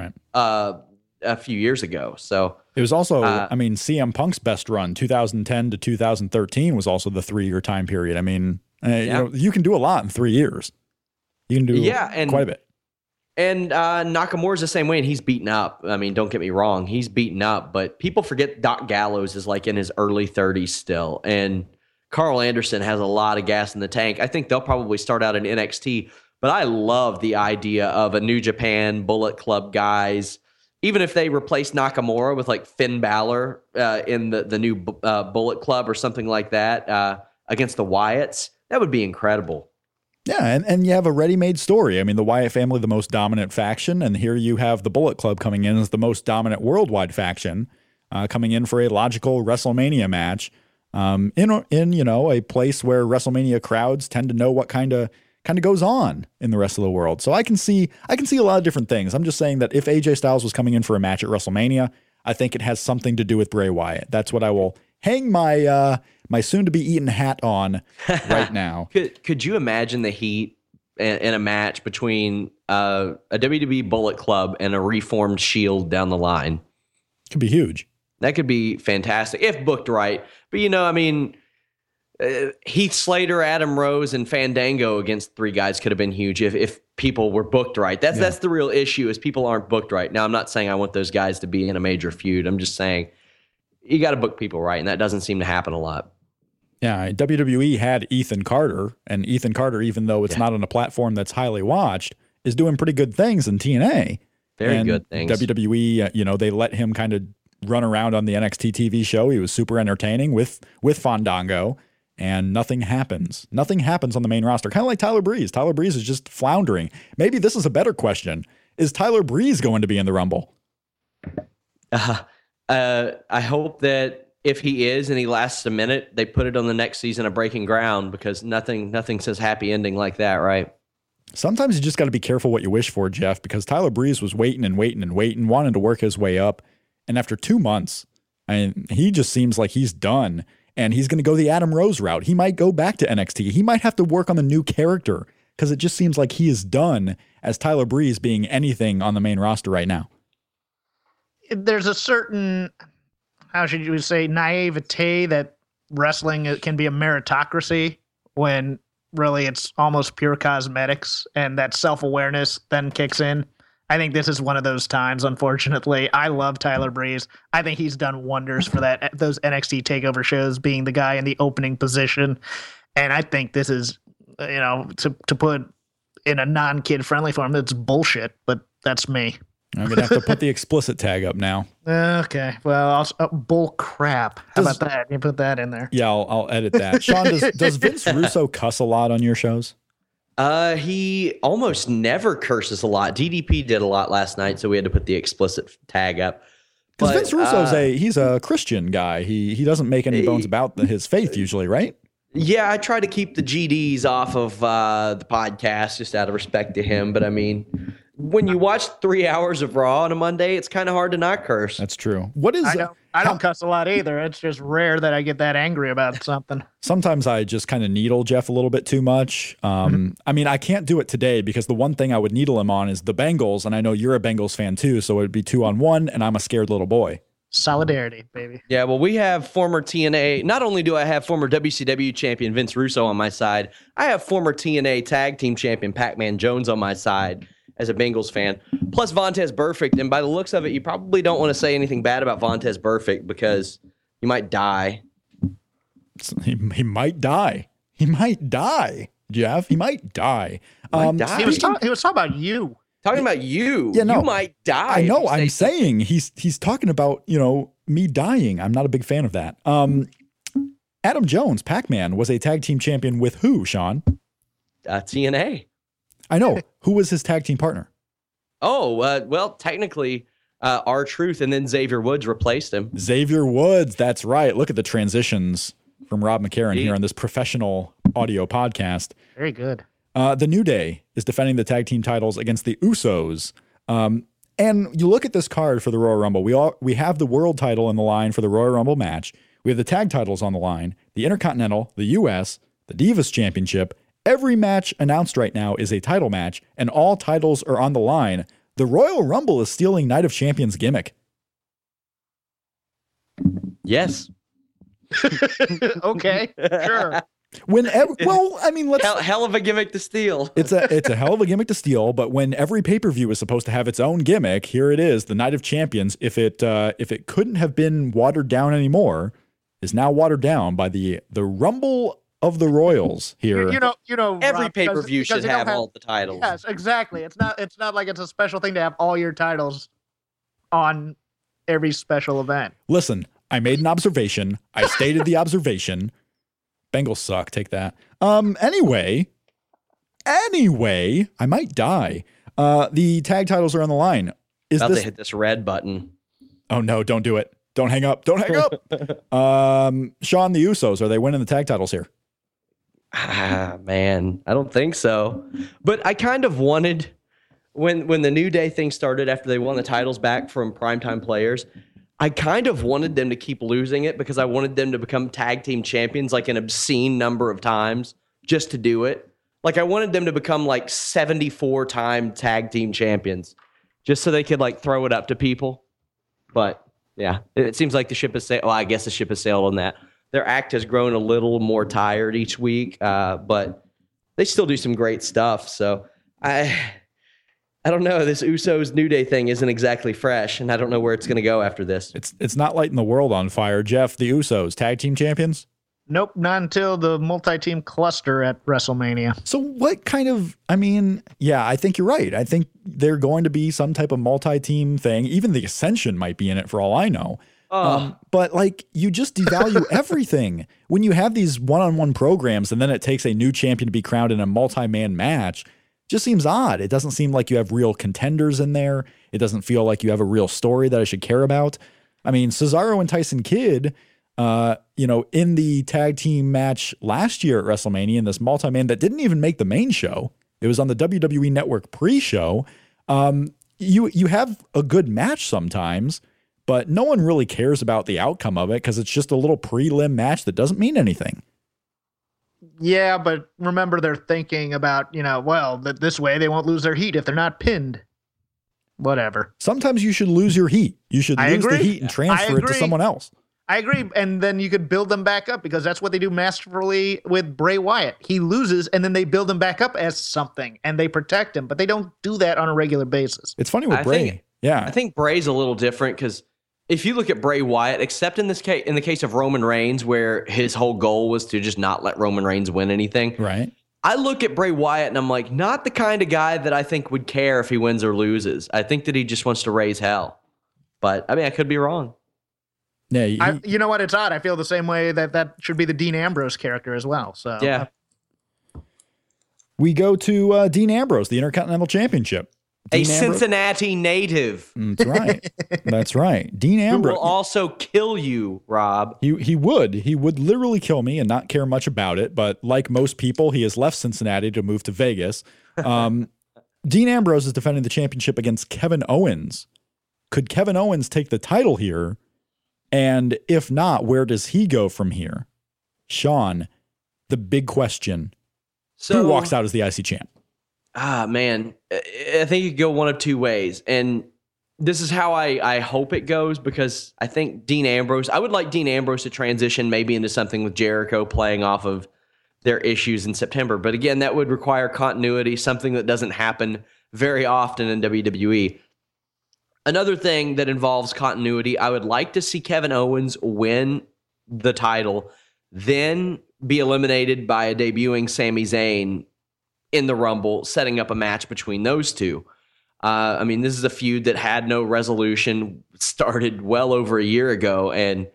a few years ago. So it was also, I mean, CM Punk's best run, 2010 to 2013, was also the 3-year time period. I mean, you know, you can do a lot in 3 years. You can do quite a bit. And Nakamura's the same way, and he's beaten up. I mean, don't get me wrong, he's beaten up, but people forget Doc Gallows is like in his early 30s still, and Carl Anderson has a lot of gas in the tank. I think they'll probably start out in NXT, but I love the idea of a New Japan Bullet Club guys, even if they replace Nakamura with like Finn Balor in the new Bullet Club or something like that against the Wyatts. That would be incredible. Yeah, and you have a ready-made story. I mean, the Wyatt family, the most dominant faction, and here you have the Bullet Club coming in as the most dominant worldwide faction, coming in for a logical WrestleMania match in you know, a place where WrestleMania crowds tend to know what kind of goes on in the rest of the world. So I can see a lot of different things. I'm just saying that if AJ Styles was coming in for a match at WrestleMania, I think it has something to do with Bray Wyatt. That's what I will hang my my soon-to-be-eaten hat on right now. Could you imagine the heat in a match between a WWE Bullet Club and a reformed Shield down the line? Could be huge. That could be fantastic if booked right. But, you know, I mean, Heath Slater, Adam Rose, and Fandango against 3 guys could have been huge if people were booked right. That's the real issue, is people aren't booked right. Now, I'm not saying I want those guys to be in a major feud. I'm just saying you got to book people right, and that doesn't seem to happen a lot. Yeah, WWE had Ethan Carter, and Ethan Carter, even though it's not on a platform that's highly watched, is doing pretty good things in TNA. Very good things. WWE, you know, they let him kind of run around on the NXT TV show. He was super entertaining with Fandango, and nothing happens. Nothing happens on the main roster. Kind of like Tyler Breeze. Tyler Breeze is just floundering. Maybe this is a better question. Is Tyler Breeze going to be in the Rumble? I hope that if he is and he lasts a minute, they put it on the next season of Breaking Ground, because nothing says happy ending like that, right? Sometimes you just got to be careful what you wish for, Jeff, because Tyler Breeze was waiting, wanting to work his way up. And after 2 months, he just seems like he's done. And he's going to go the Adam Rose route. He might go back to NXT. He might have to work on the new character, because it just seems like he is done as Tyler Breeze being anything on the main roster right now. There's a certain, how should you say, naivete that wrestling can be a meritocracy when really it's almost pure cosmetics, and that self-awareness then kicks in. I think this is one of those times, unfortunately. I love Tyler Breeze. I think he's done wonders for those NXT TakeOver shows, being the guy in the opening position. And I think this is, you know, to put in a non-kid friendly form, it's bullshit, but that's me. I'm going to have to put the explicit tag up now. Okay. Well, bull crap. How about that? You put that in there. Yeah, I'll edit that. Sean, does Vince Russo cuss a lot on your shows? He almost never curses a lot. DDP did a lot last night, so we had to put the explicit tag up. Because Vince Russo's he's a Christian guy. He doesn't make any bones about his faith usually, right? Yeah, I try to keep the GDs off of the podcast just out of respect to him. But I mean, when you watch 3 hours of Raw on a Monday, it's kind of hard to not curse. That's true. What is I don't cuss a lot either. It's just rare that I get that angry about something. Sometimes I just kind of needle Jeff a little bit too much. I mean, I can't do it today because the one thing I would needle him on is the Bengals, and I know you're a Bengals fan too, so it would be 2-on-1, and I'm a scared little boy. Solidarity, baby. Yeah, well, we have former TNA. Not only do I have former WCW champion Vince Russo on my side, I have former TNA tag team champion Pac-Man Jones on my side as a Bengals fan, plus Vontaze Burfict. And by the looks of it, you probably don't want to say anything bad about Vontaze Burfict because you might die. He might die. He might die, Jeff. He might die. Die. He was talking about you. Talking about you. Yeah, no. You might die. I know. I'm saying he's talking about, me dying. I'm not a big fan of that. Adam Jones, Pac-Man, was a tag team champion with who, Sean? TNA. I know. Who was his tag team partner? Oh, well, technically, R-Truth, and then Xavier Woods replaced him. Xavier Woods. That's right. Look at the transitions from Rob McCarran here on this professional audio podcast. Very good. The New Day is defending the tag team titles against the Usos. And you look at this card for the Royal Rumble. We have the world title in the line for the Royal Rumble match. We have the tag titles on the line, the Intercontinental, the US, the Divas Championship. Every match announced right now is a title match, and all titles are on the line. The Royal Rumble is stealing Night of Champions gimmick. Yes. Okay, sure. Hell of a gimmick to steal. It's a hell of a gimmick to steal, but when every pay-per-view is supposed to have its own gimmick, here it is, the Night of Champions. If it couldn't have been watered down anymore, is now watered down by the Rumble of the Royals here. You know, every Rob, pay-per-view because should have all the titles. Yes, exactly. It's not like it's a special thing to have all your titles on every special event. Listen, I made an observation. I stated the observation. Bengals suck. Take that. Anyway, I might die. The tag titles are on the line. About to hit this red button. Oh no, don't do it. Don't hang up. Don't hang up. Sean, the Usos, are they winning the tag titles here? Man, I don't think so. But I kind of wanted, when the New Day thing started after they won the titles back from Primetime Players, I kind of wanted them to keep losing it because I wanted them to become tag team champions like an obscene number of times just to do it. Like I wanted them to become like 74-time tag team champions just so they could like throw it up to people. But yeah, it seems like the ship has sailed. Well, I guess the ship has sailed on that. Their act has grown a little more tired each week, but they still do some great stuff. So I don't know. This Usos New Day thing isn't exactly fresh, and I don't know where it's going to go after this. It's not lighting the world on fire. Jeff, the Usos, tag team champions? Nope, not until the multi-team cluster at WrestleMania. So what kind of, I think you're right. I think they're going to be some type of multi-team thing. Even the Ascension might be in it for all I know. But like you just devalue everything. When you have these one-on-one programs and then it takes a new champion to be crowned in a multi-man match, just seems odd. It doesn't seem like you have real contenders in there. It doesn't feel like you have a real story that I should care about. I mean, Cesaro and Tyson Kidd, in the tag team match last year at WrestleMania in this multi-man that didn't even make the main show. It was on the WWE Network pre-show. You have a good match sometimes, but no one really cares about the outcome of it because it's just a little prelim match that doesn't mean anything. Yeah, but remember they're thinking about, that this way they won't lose their heat if they're not pinned. Whatever. Sometimes you should lose your heat. You should lose the heat and transfer it to someone else. I agree. And then you could build them back up because that's what they do masterfully with Bray Wyatt. He loses and then they build him back up as something and they protect him, but they don't do that on a regular basis. It's funny with Bray. I think Bray's a little different because if you look at Bray Wyatt, except in the case of Roman Reigns, where his whole goal was to just not let Roman Reigns win anything. Right. I look at Bray Wyatt and I'm like, not the kind of guy that I think would care if he wins or loses. I think that he just wants to raise hell. But I could be wrong. Yeah. You know what? It's odd. I feel the same way that should be the Dean Ambrose character as well. So yeah. We go to Dean Ambrose, the Intercontinental Championship. A Cincinnati native. That's right. That's right. Dean Ambrose. Who will also kill you, Rob. He would. He would literally kill me and not care much about it. But like most people, he has left Cincinnati to move to Vegas. Dean Ambrose is defending the championship against Kevin Owens. Could Kevin Owens take the title here? And if not, where does he go from here? Sean, the big question. Who walks out as the IC champ? Man, I think you could go one of two ways. And this is how I hope it goes, because I think I would like Dean Ambrose to transition maybe into something with Jericho playing off of their issues in September. But again, that would require continuity, something that doesn't happen very often in WWE. Another thing that involves continuity, I would like to see Kevin Owens win the title, then be eliminated by a debuting Sami Zayn in the Rumble, setting up a match between those two. This is a feud that had no resolution, started well over a year ago, and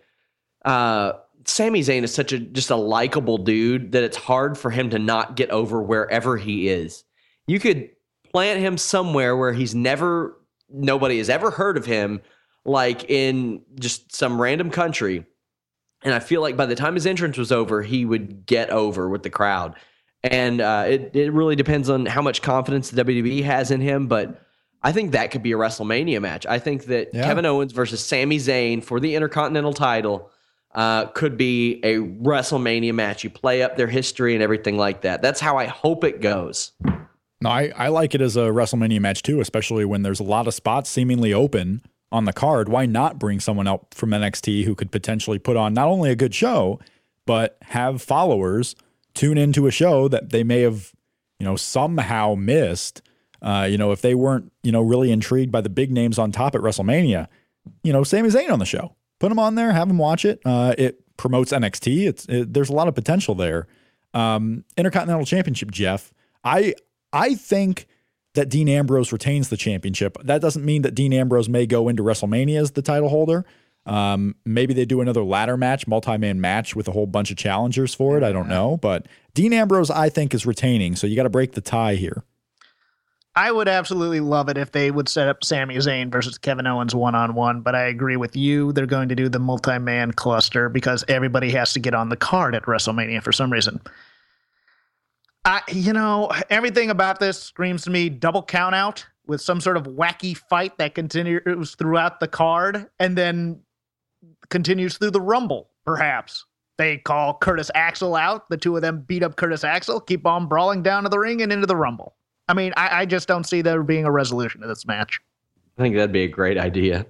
Sami Zayn is just a likable dude that it's hard for him to not get over wherever he is. You could plant him somewhere where nobody has ever heard of him, like in just some random country. And I feel like by the time his entrance was over, he would get over with the crowd. And it really depends on how much confidence the WWE has in him. But I think that could be a WrestleMania match. I think that Kevin Owens versus Sami Zayn for the Intercontinental title could be a WrestleMania match. You play up their history and everything like that. That's how I hope it goes. No, I like it as a WrestleMania match too, especially when there's a lot of spots seemingly open on the card. Why not bring someone up from NXT who could potentially put on not only a good show, but have followers tune into a show that they may have, somehow missed. If they weren't, really intrigued by the big names on top at WrestleMania, Sami Zayn on the show, put him on there, have him watch it. It promotes NXT. There's a lot of potential there. Intercontinental Championship, Jeff. I think that Dean Ambrose retains the championship. That doesn't mean that Dean Ambrose may go into WrestleMania as the title holder. Maybe they do another ladder match, multi-man match with a whole bunch of challengers for it. I don't know. But Dean Ambrose, I think, is retaining. So you got to break the tie here. I would absolutely love it if they would set up Sami Zayn versus Kevin Owens one-on-one. But I agree with you. They're going to do the multi-man cluster because everybody has to get on the card at WrestleMania for some reason. Everything about this screams to me double count out with some sort of wacky fight that continues throughout the card and then continues through the Rumble, perhaps. They call Curtis Axel out. The two of them beat up Curtis Axel, keep on brawling down to the ring and into the Rumble. I just don't see there being a resolution to this match. I think that'd be a great idea.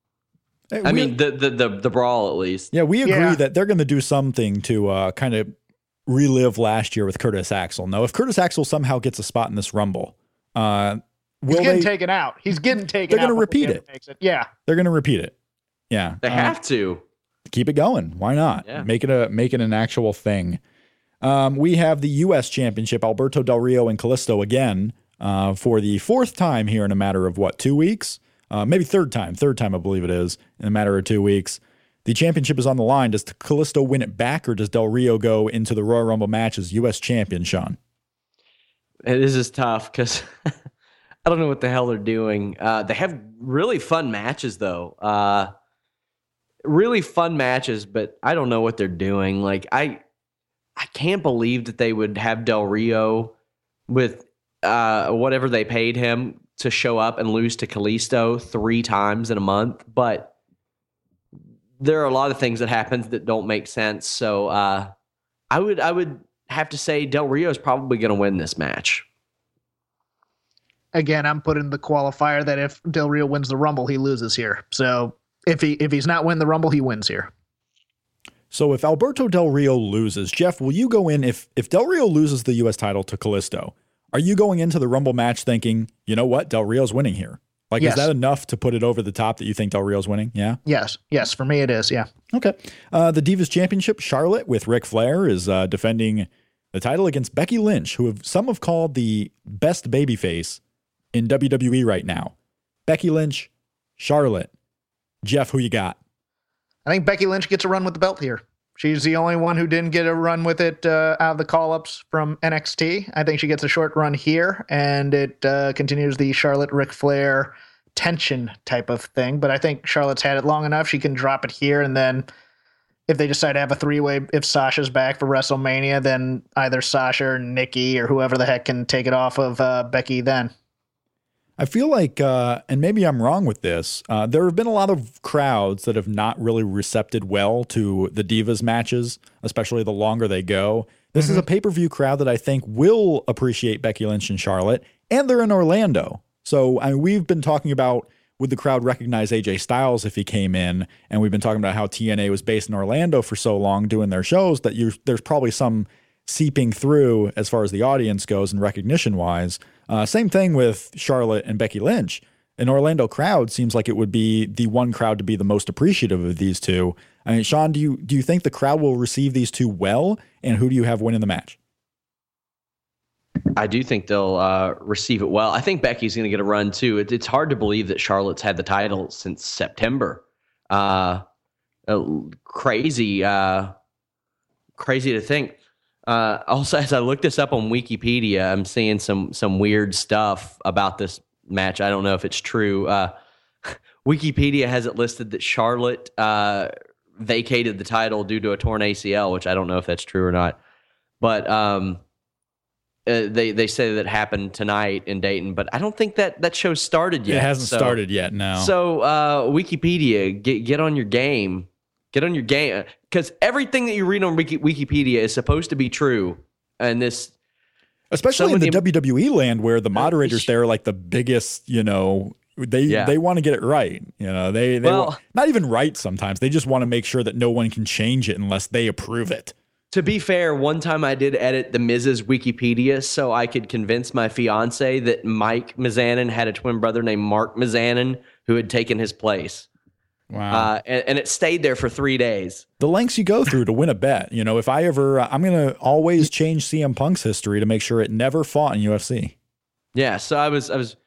The brawl, at least. Yeah, we agree that they're going to do something to kind of relive last year with Curtis Axel. Now, if Curtis Axel somehow gets a spot in this Rumble, he's getting taken out. He's getting taken out. They're going to repeat it. Yeah. They're going to repeat it. Yeah. They have to. Keep it going. Why not? Yeah. Make it an actual thing. We have the U.S. Championship, Alberto Del Rio and Kalisto again for the fourth time here in a matter of, 2 weeks? Maybe third time, I believe it is, in a matter of 2 weeks. The championship is on the line. Does Kalisto win it back, or does Del Rio go into the Royal Rumble match as U.S. champion, Sean? This is tough because I don't know what the hell they're doing. They have really fun matches, though. Really fun matches, but I don't know what they're doing. Like, I can't believe that they would have Del Rio with whatever they paid him to show up and lose to Kalisto 3 times in a month, but there are a lot of things that happen that don't make sense. So I would have to say Del Rio is probably going to win this match. Again, I'm putting the qualifier that if Del Rio wins the Rumble, he loses here. So if he's not winning the Rumble, he wins here. So if Alberto Del Rio loses, Jeff, will you go in if Del Rio loses the U.S. title to Kalisto? Are you going into the Rumble match thinking, you know what, Del Rio's winning here? Like, yes. Is that enough to put it over the top that you think Del Rio's winning? Yeah? Yes. For me, it is, yeah. Okay. The Divas Championship, Charlotte with Ric Flair is defending the title against Becky Lynch, who some have called the best babyface in WWE right now. Becky Lynch, Charlotte. Jeff, who you got? I think Becky Lynch gets a run with the belt here. She's the only one who didn't get a run with it out of the call-ups from NXT. I think she gets a short run here, and it continues the Charlotte Ric Flair tension type of thing. But I think Charlotte's had it long enough. She can drop it here, and then if they decide to have a three-way, if Sasha's back for WrestleMania, then either Sasha or Nikki or whoever the heck can take it off of Becky then. I feel like, and maybe I'm wrong with this, there have been a lot of crowds that have not really recepted well to the Divas matches, especially the longer they go. This is a pay-per-view crowd that I think will appreciate Becky Lynch and Charlotte, and they're in Orlando. So I mean, we've been talking about, would the crowd recognize AJ Styles if he came in? And we've been talking about how TNA was based in Orlando for so long doing their shows that there's probably some seeping through as far as the audience goes and recognition-wise. Same thing with Charlotte and Becky Lynch. An Orlando crowd seems like it would be the one crowd to be the most appreciative of these two. I mean, Sean, do you think the crowd will receive these two well? And who do you have winning the match? I do think they'll receive it well. I think Becky's going to get a run too. It's hard to believe that Charlotte's had the title since September. Crazy to think. Also, as I looked this up on Wikipedia, I'm seeing some weird stuff about this match. I don't know if it's true. Wikipedia has it listed that Charlotte vacated the title due to a torn ACL, which I don't know if that's true or not. But they say that happened tonight in Dayton, but I don't think that show started yet. It hasn't started yet, no. So Wikipedia, get on your game. Get on your game, because everything that you read on Wikipedia is supposed to be true. And this, especially in the WWE land, where the moderators there are like the biggest, they want to get it right. They not even right sometimes. They just want to make sure that no one can change it unless they approve it. To be fair, one time I did edit the Miz's Wikipedia so I could convince my fiance that Mike Mizanin had a twin brother named Mark Mizanin who had taken his place. Wow. And it stayed there for 3 days. The lengths you go through to win a bet. If I ever, I'm going to always change CM Punk's history to make sure it never fought in UFC. Yeah. So I'm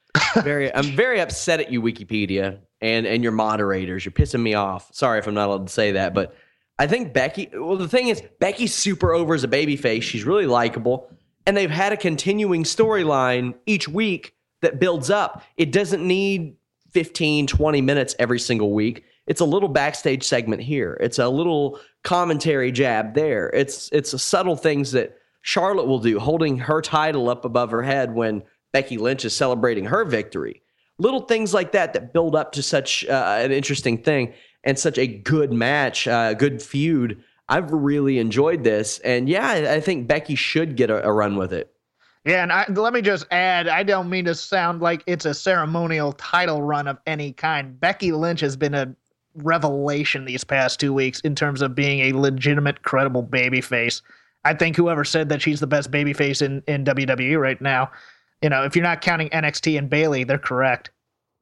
very upset at you, Wikipedia, and your moderators. You're pissing me off. Sorry if I'm not allowed to say that, but I think the thing is, Becky's super over as a babyface. She's really likable, and they've had a continuing storyline each week that builds up. It doesn't need 15, 20 minutes every single week. It's a little backstage segment here. It's a little commentary jab there. It's subtle things that Charlotte will do, holding her title up above her head when Becky Lynch is celebrating her victory. Little things like that build up to such an interesting thing and such a good match, good feud. I've really enjoyed this. And yeah, I think Becky should get a run with it. Yeah, and let me just add, I don't mean to sound like it's a ceremonial title run of any kind. Becky Lynch has been a revelation these past 2 weeks in terms of being a legitimate, credible babyface. I think whoever said that she's the best babyface in WWE right now, if you're not counting NXT and Bayley, they're correct.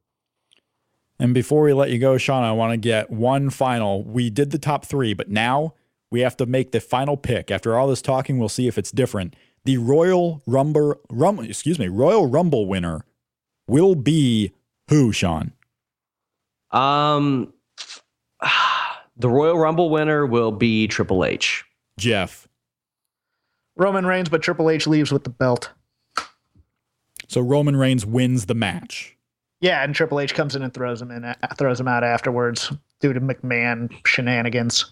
And before we let you go, Sean, I want to get one final. We did the top three, but now we have to make the final pick. After all this talking, we'll see if it's different. The Royal Rumble winner will be who, Sean? The Royal Rumble winner will be Triple H. Jeff. Roman Reigns, but Triple H leaves with the belt. So Roman Reigns wins the match. Yeah, and Triple H comes in and throws him out afterwards due to McMahon shenanigans.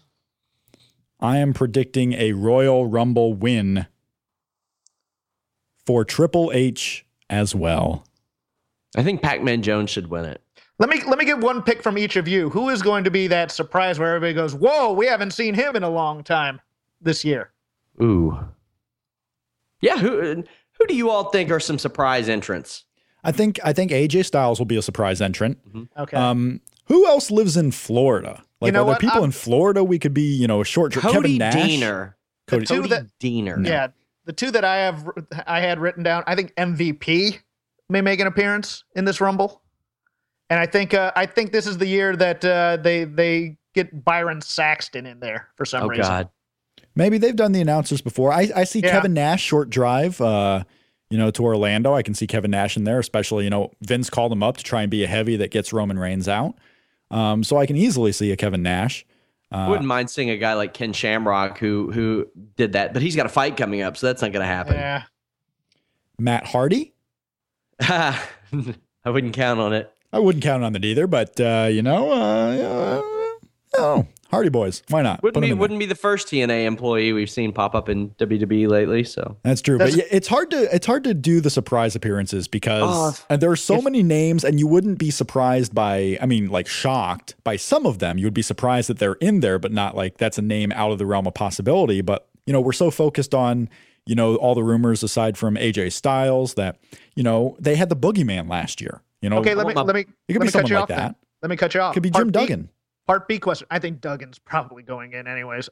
I am predicting a Royal Rumble win for Triple H as well. I think Pac-Man Jones should win it. Let me get one pick from each of you. Who is going to be that surprise where everybody goes, whoa, we haven't seen him in a long time this year? Ooh. Yeah, who do you all think are some surprise entrants? I think AJ Styles will be a surprise entrant. Mm-hmm. Okay. Who else lives in Florida? Like, are there people in Florida we could be, a short trip? Cody Kevin Nash? Deaner. Cody Deaner. Yeah. The two that I had written down, I think MVP may make an appearance in this Rumble. And I think this is the year that they get Byron Saxton in there for some reason. Oh, God. Maybe they've done the announcers before. I see Kevin Nash short drive, to Orlando. I can see Kevin Nash in there, especially, Vince called him up to try and be a heavy that gets Roman Reigns out. So I can easily see a Kevin Nash. I wouldn't mind seeing a guy like Ken Shamrock who did that, but he's got a fight coming up, so that's not going to happen. Yeah. Matt Hardy? I wouldn't count on it. I wouldn't count on it either, but Hardy Boys, why not? Wouldn't be the first TNA employee we've seen pop up in WWE lately. So that's true, but yeah, it's hard to do the surprise appearances because there are so many names, and you wouldn't be surprised by, shocked by some of them. You would be surprised that they're in there, but not like that's a name out of the realm of possibility. But we're so focused on all the rumors aside from AJ Styles that they had the Boogeyman last year. Okay, let me cut you off. That. Let me cut you off. Could be Jim Duggan. Part B question. I think Duggan's probably going in anyways.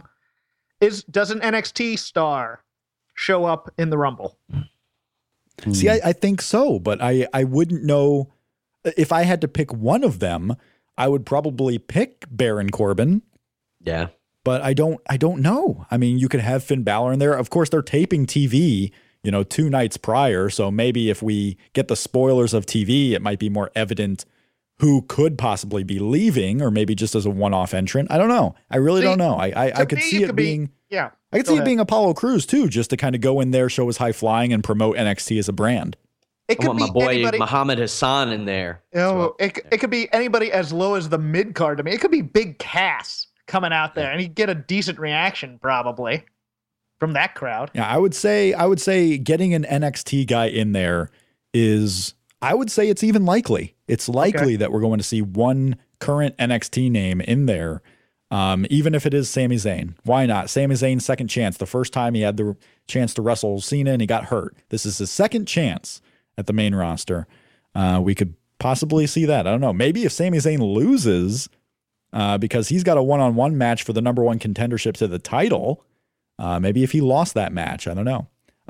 Does an NXT star show up in the Rumble? See, I think so, but I wouldn't know. If I had to pick one of them, I would probably pick Baron Corbin. Yeah. But I don't know. I mean, you could have Finn Balor in there. Of course, they're taping TV, 2 nights prior. So maybe if we get the spoilers of TV, it might be more evident who could possibly be leaving, or maybe just as a one-off entrant. I don't know. I really don't know. I could see it being I could see it being Apollo Crews too, just to kind of go in there, show his high flying, and promote NXT as a brand. It could I want be my boy anybody, Muhammad Hassan in there. It could be anybody as low as the mid card to me. It could be Big Cass coming out there, and he'd get a decent reaction probably from that crowd. Yeah, I would say getting an NXT guy in there is, I would say it's even likely. It's likely that we're going to see one current NXT name in there, even if it is Sami Zayn. Why not? Sami Zayn's second chance. The first time he had the chance to wrestle Cena and he got hurt. This is his second chance at the main roster. We could possibly see that. I don't know. Maybe if Sami Zayn loses, because he's got a one-on-one match for the number one contendership to the title. Maybe if he lost that match, I don't know.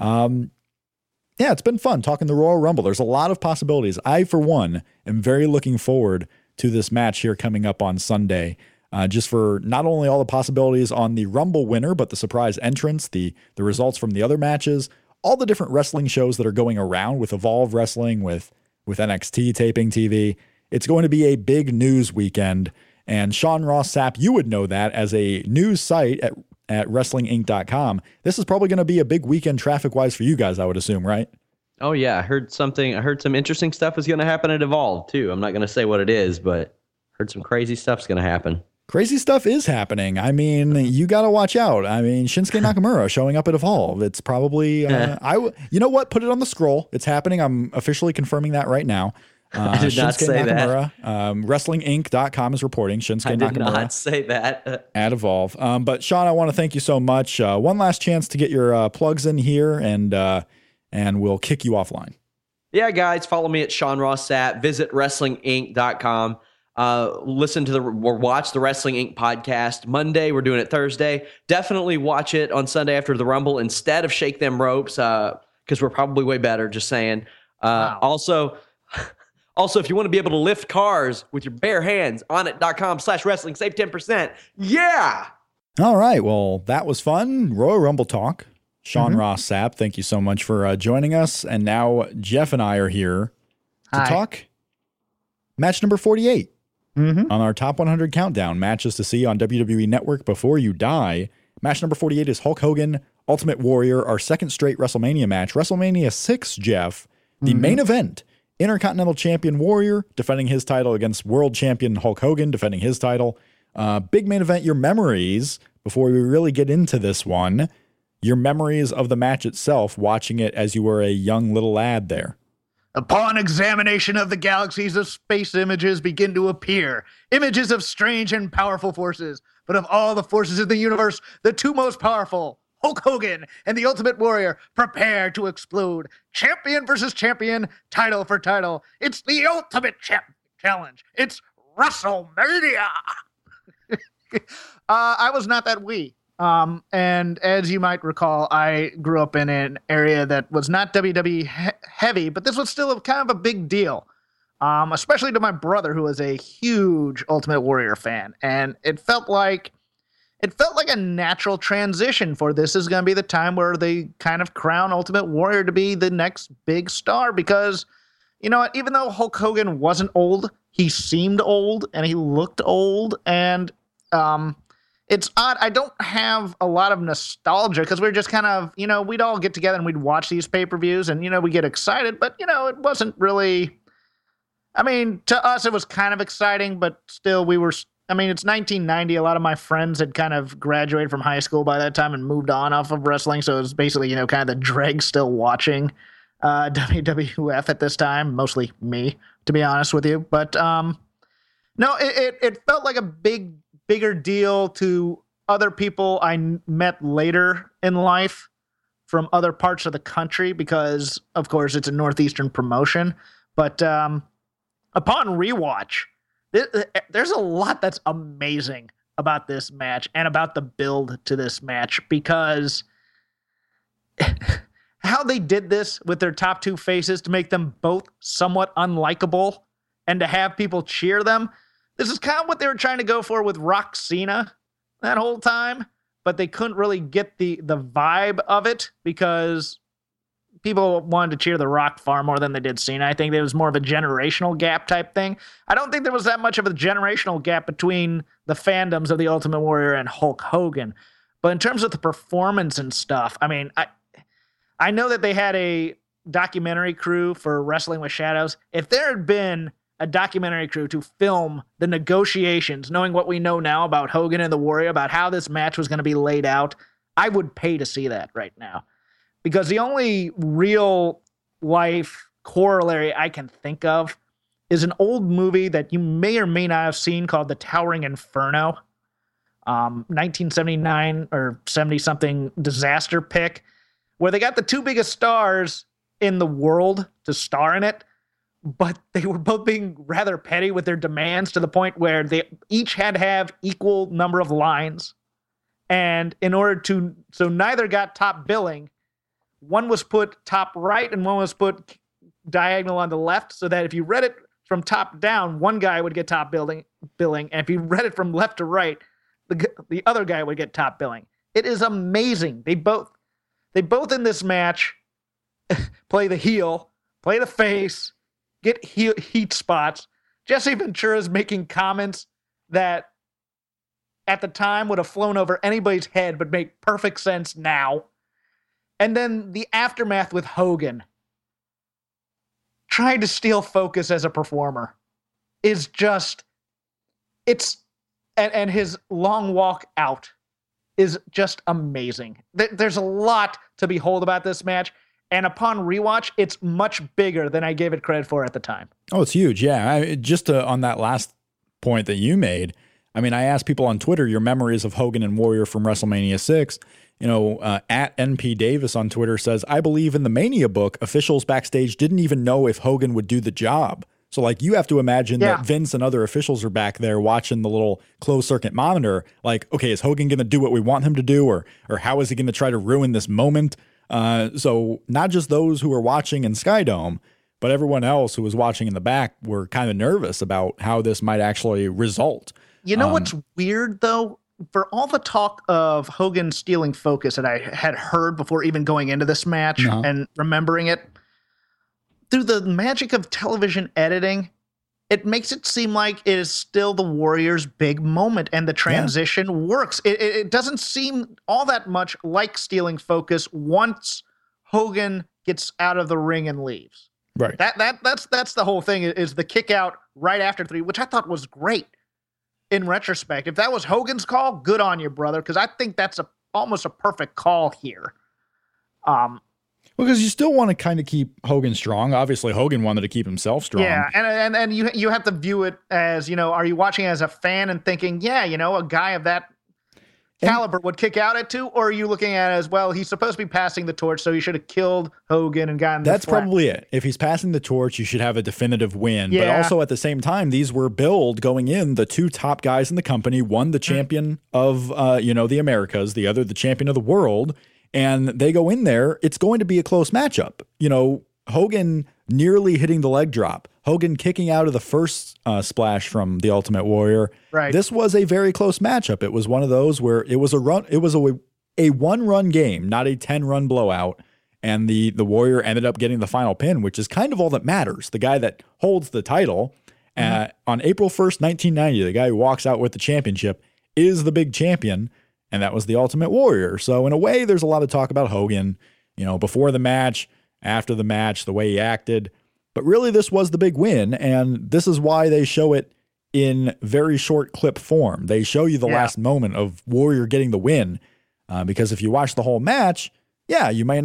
Yeah, it's been fun talking the Royal Rumble. There's a lot of possibilities. I, for one, am very looking forward to this match here coming up on Sunday, just for not only all the possibilities on the Rumble winner, but the surprise entrance, the results from the other matches, all the different wrestling shows that are going around with Evolve Wrestling, with NXT taping TV. It's going to be a big news weekend. And Sean Ross Sapp, you would know that as a news site at WrestlingInc.com. This is probably going to be a big weekend traffic-wise for you guys, I would assume, right? Oh, yeah. I heard some interesting stuff is going to happen at Evolve, too. I'm not going to say what it is, but heard some crazy stuff's going to happen. Crazy stuff is happening. I mean, you got to watch out. I mean, Shinsuke Nakamura showing up at Evolve. It's probably, you know what? Put it on the scroll. It's happening. I'm officially confirming that right now. I did not say Nakamura, that. WrestlingInc.com is reporting Shinsuke Nakamura. I did not say that. At Evolve. But Sean, I want to thank you so much. One last chance to get your plugs in here, and we'll kick you offline. Yeah, guys, follow me at Sean Ross Sapp. Visit WrestlingInc.com. Listen to or watch the Wrestling Inc. podcast. Monday, we're doing it Thursday. Definitely watch it on Sunday after the Rumble instead of Shake Them Ropes, because we're probably way better, just saying. Wow. Also, if you want to be able to lift cars with your bare hands, onnit.com/wrestling, save 10%. Yeah. All right. Well, that was fun. Royal Rumble talk. Sean Ross Sapp, thank you so much for joining us. And now Jeff and I are here to talk match number 48 on our top 100 countdown, matches to see on WWE Network before you die. Match number 48 is Hulk Hogan, Ultimate Warrior, our second straight WrestleMania match. WrestleMania 6, Jeff, the main event. Intercontinental Champion Warrior defending his title against World Champion Hulk Hogan defending his title. Big main event, your memories, before we really get into this one, your memories of the match itself, watching it as you were a young little lad there. Upon examination of the galaxies of space, images begin to appear. Images of strange and powerful forces. But of all the forces in the universe, the two most powerful, Hulk Hogan and the Ultimate Warrior, prepare to explode. Champion versus champion, title for title. It's the ultimate challenge. It's WrestleMania. I was not that wee. And as you might recall, I grew up in an area that was not WWE heavy, but this was still kind of a big deal. Especially to my brother, who was a huge Ultimate Warrior fan. And it felt like a natural transition for this is going to be the time where they kind of crown Ultimate Warrior to be the next big star, because, you know what, even though Hulk Hogan wasn't old, he seemed old and he looked old. And it's odd. I don't have a lot of nostalgia because we're just kind of, we'd all get together and we'd watch these pay-per-views and, we get excited, but, it wasn't really, I mean, to us, it was kind of exciting, but still it's 1990. A lot of my friends had kind of graduated from high school by that time and moved on off of wrestling. So it was basically, kind of the dregs still watching WWF at this time, mostly me, to be honest with you. But no, it felt like a bigger deal to other people I met later in life from other parts of the country because, of course, it's a Northeastern promotion. But upon rewatch, there's a lot that's amazing about this match and about the build to this match because how they did this with their top two faces to make them both somewhat unlikable and to have people cheer them. This is kind of what they were trying to go for with Rock Cena that whole time, but they couldn't really get the vibe of it because people wanted to cheer The Rock far more than they did Cena. I think there was more of a generational gap type thing. I don't think there was that much of a generational gap between the fandoms of The Ultimate Warrior and Hulk Hogan. But in terms of the performance and stuff, I mean, I know that they had a documentary crew for Wrestling with Shadows. If there had been a documentary crew to film the negotiations, knowing what we know now about Hogan and the Warrior, about how this match was going to be laid out, I would pay to see that right now. Because the only real life corollary I can think of is an old movie that you may or may not have seen called The Towering Inferno. 1979 or 70-something disaster pick where they got the two biggest stars in the world to star in it, but they were both being rather petty with their demands to the point where they each had to have equal number of lines. And in order to, so neither got top billing. One was put top right and one was put diagonal on the left so that if you read it from top down, one guy would get top billing. And if you read it from left to right, the other guy would get top billing. It is amazing. They both in this match play the heel, play the face, get heat spots. Jesse Ventura's making comments that at the time would have flown over anybody's head but make perfect sense now. And then the aftermath with Hogan trying to steal focus as a performer is just, and his long walk out is just amazing. There's a lot to behold about this match. And upon rewatch, it's much bigger than I gave it credit for at the time. Oh, it's huge. Yeah. On that last point that you made, I mean, I asked people on Twitter your memories of Hogan and Warrior from WrestleMania 6. At NP Davis on Twitter says, I believe in the Mania book, officials backstage didn't even know if Hogan would do the job. So like you have to imagine that Vince and other officials are back there watching the little closed circuit monitor. Like, okay, is Hogan going to do what we want him to do? Or how is he going to try to ruin this moment? So not just those who were watching in Skydome, but everyone else who was watching in the back were kind of nervous about how this might actually result. You know what's weird though? For all the talk of Hogan stealing focus that I had heard before even going into this match and remembering it, through the magic of television editing, it makes it seem like it is still the Warriors' big moment and the transition works. It doesn't seem all that much like stealing focus once Hogan gets out of the ring and leaves. Right. That's the whole thing is the kick out right after 3, which I thought was great. In retrospect, if that was Hogan's call, good on you, brother, because I think that's almost a perfect call here. Because you still want to kind of keep Hogan strong. Obviously, Hogan wanted to keep himself strong. Yeah, and you have to view it as, are you watching as a fan and thinking, a guy of that caliber would kick out at 2, or are you looking at it as, well, he's supposed to be passing the torch, so he should have killed Hogan and gotten That's probably it. If he's passing the torch, you should have a definitive win. Yeah. But also at the same time, these were billed going in, the 2 top guys in the company, one the champion of, the Americas, the other the champion of the world, and they go in there, it's going to be a close matchup. Hogan nearly hitting the leg drop, Hogan kicking out of the first splash from the Ultimate Warrior. Right. This was a very close matchup. It was one of those where it was a 1-run game, not a 10-run blowout. And the Warrior ended up getting the final pin, which is kind of all that matters. The guy that holds the title on April 1st, 1990, the guy who walks out with the championship, is the big champion, and that was the Ultimate Warrior. So in a way, there's a lot of talk about Hogan, before the match, after the match, the way he acted. But really, this was the big win, and this is why they show it in very short clip form. They show you the last moment of Warrior getting the win, because if you watch the whole match, you may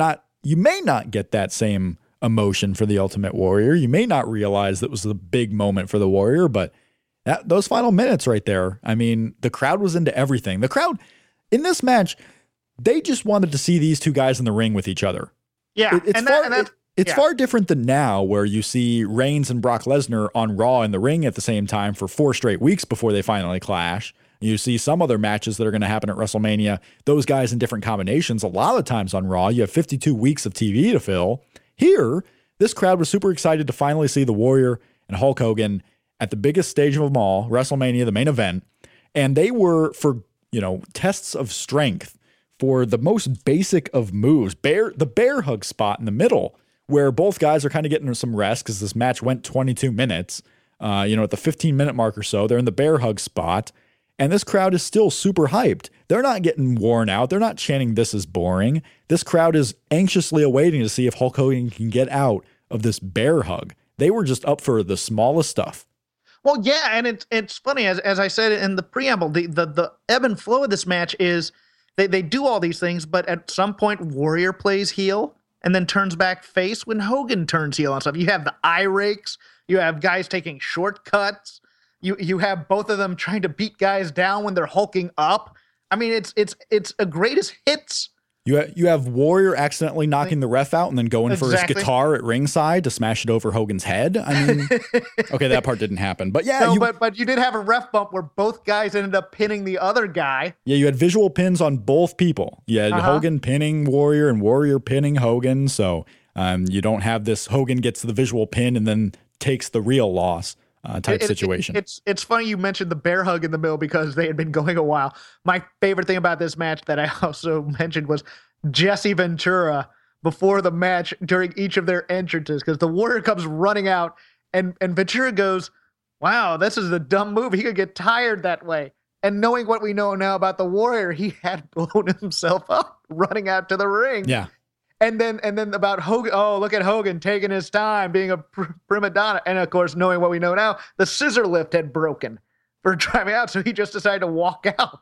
not get that same emotion for the Ultimate Warrior. You may not realize that was the big moment for the Warrior, but those final minutes right there, I mean, the crowd was into everything. The crowd in this match, they just wanted to see these two guys in the ring with each other. Yeah, It's far different than now, where you see Reigns and Brock Lesnar on Raw in the ring at the same time for 4 straight weeks before they finally clash. You see some other matches that are going to happen at WrestleMania, those guys in different combinations, a lot of times on Raw. You have 52 weeks of TV to fill. Here, this crowd was super excited to finally see the Warrior and Hulk Hogan at the biggest stage of them all, WrestleMania, the main event. And they were for, tests of strength, for the most basic of moves. The bear hug spot in the middle, where both guys are kind of getting some rest because this match went 22 minutes. At the 15-minute mark or so, they're in the bear hug spot, and this crowd is still super hyped. They're not getting worn out. They're not chanting, "This is boring." This crowd is anxiously awaiting to see if Hulk Hogan can get out of this bear hug. They were just up for the smallest stuff. Well, yeah, and it's funny, as I said in the preamble, the ebb and flow of this match is they do all these things, but at some point Warrior plays heel and then turns back face when Hogan turns heel on stuff. You have the eye rakes, you have guys taking shortcuts, you have both of them trying to beat guys down when they're hulking up. I mean, it's a greatest hits. You have Warrior accidentally knocking the ref out and then going for his guitar at ringside to smash it over Hogan's head. I mean, okay, that part didn't happen, but yeah. But you did have a ref bump where both guys ended up pinning the other guy. Yeah, you had visual pins on both people. You had Hogan pinning Warrior and Warrior pinning Hogan. So you don't have this Hogan gets the visual pin and then takes the real loss type situation. It's funny you mentioned the bear hug in the middle because they had been going a while. My favorite thing about this match that I also mentioned was Jesse Ventura before the match during each of their entrances, because the Warrior comes running out and Ventura goes, "Wow, this is a dumb move. He could get tired that way." And knowing what we know now about the Warrior, he had blown himself up running out to the ring. Yeah. And then about Hogan, oh, look at Hogan taking his time, being a prima donna. And of course, knowing what we know now, the scissor lift had broken for driving out. So he just decided to walk out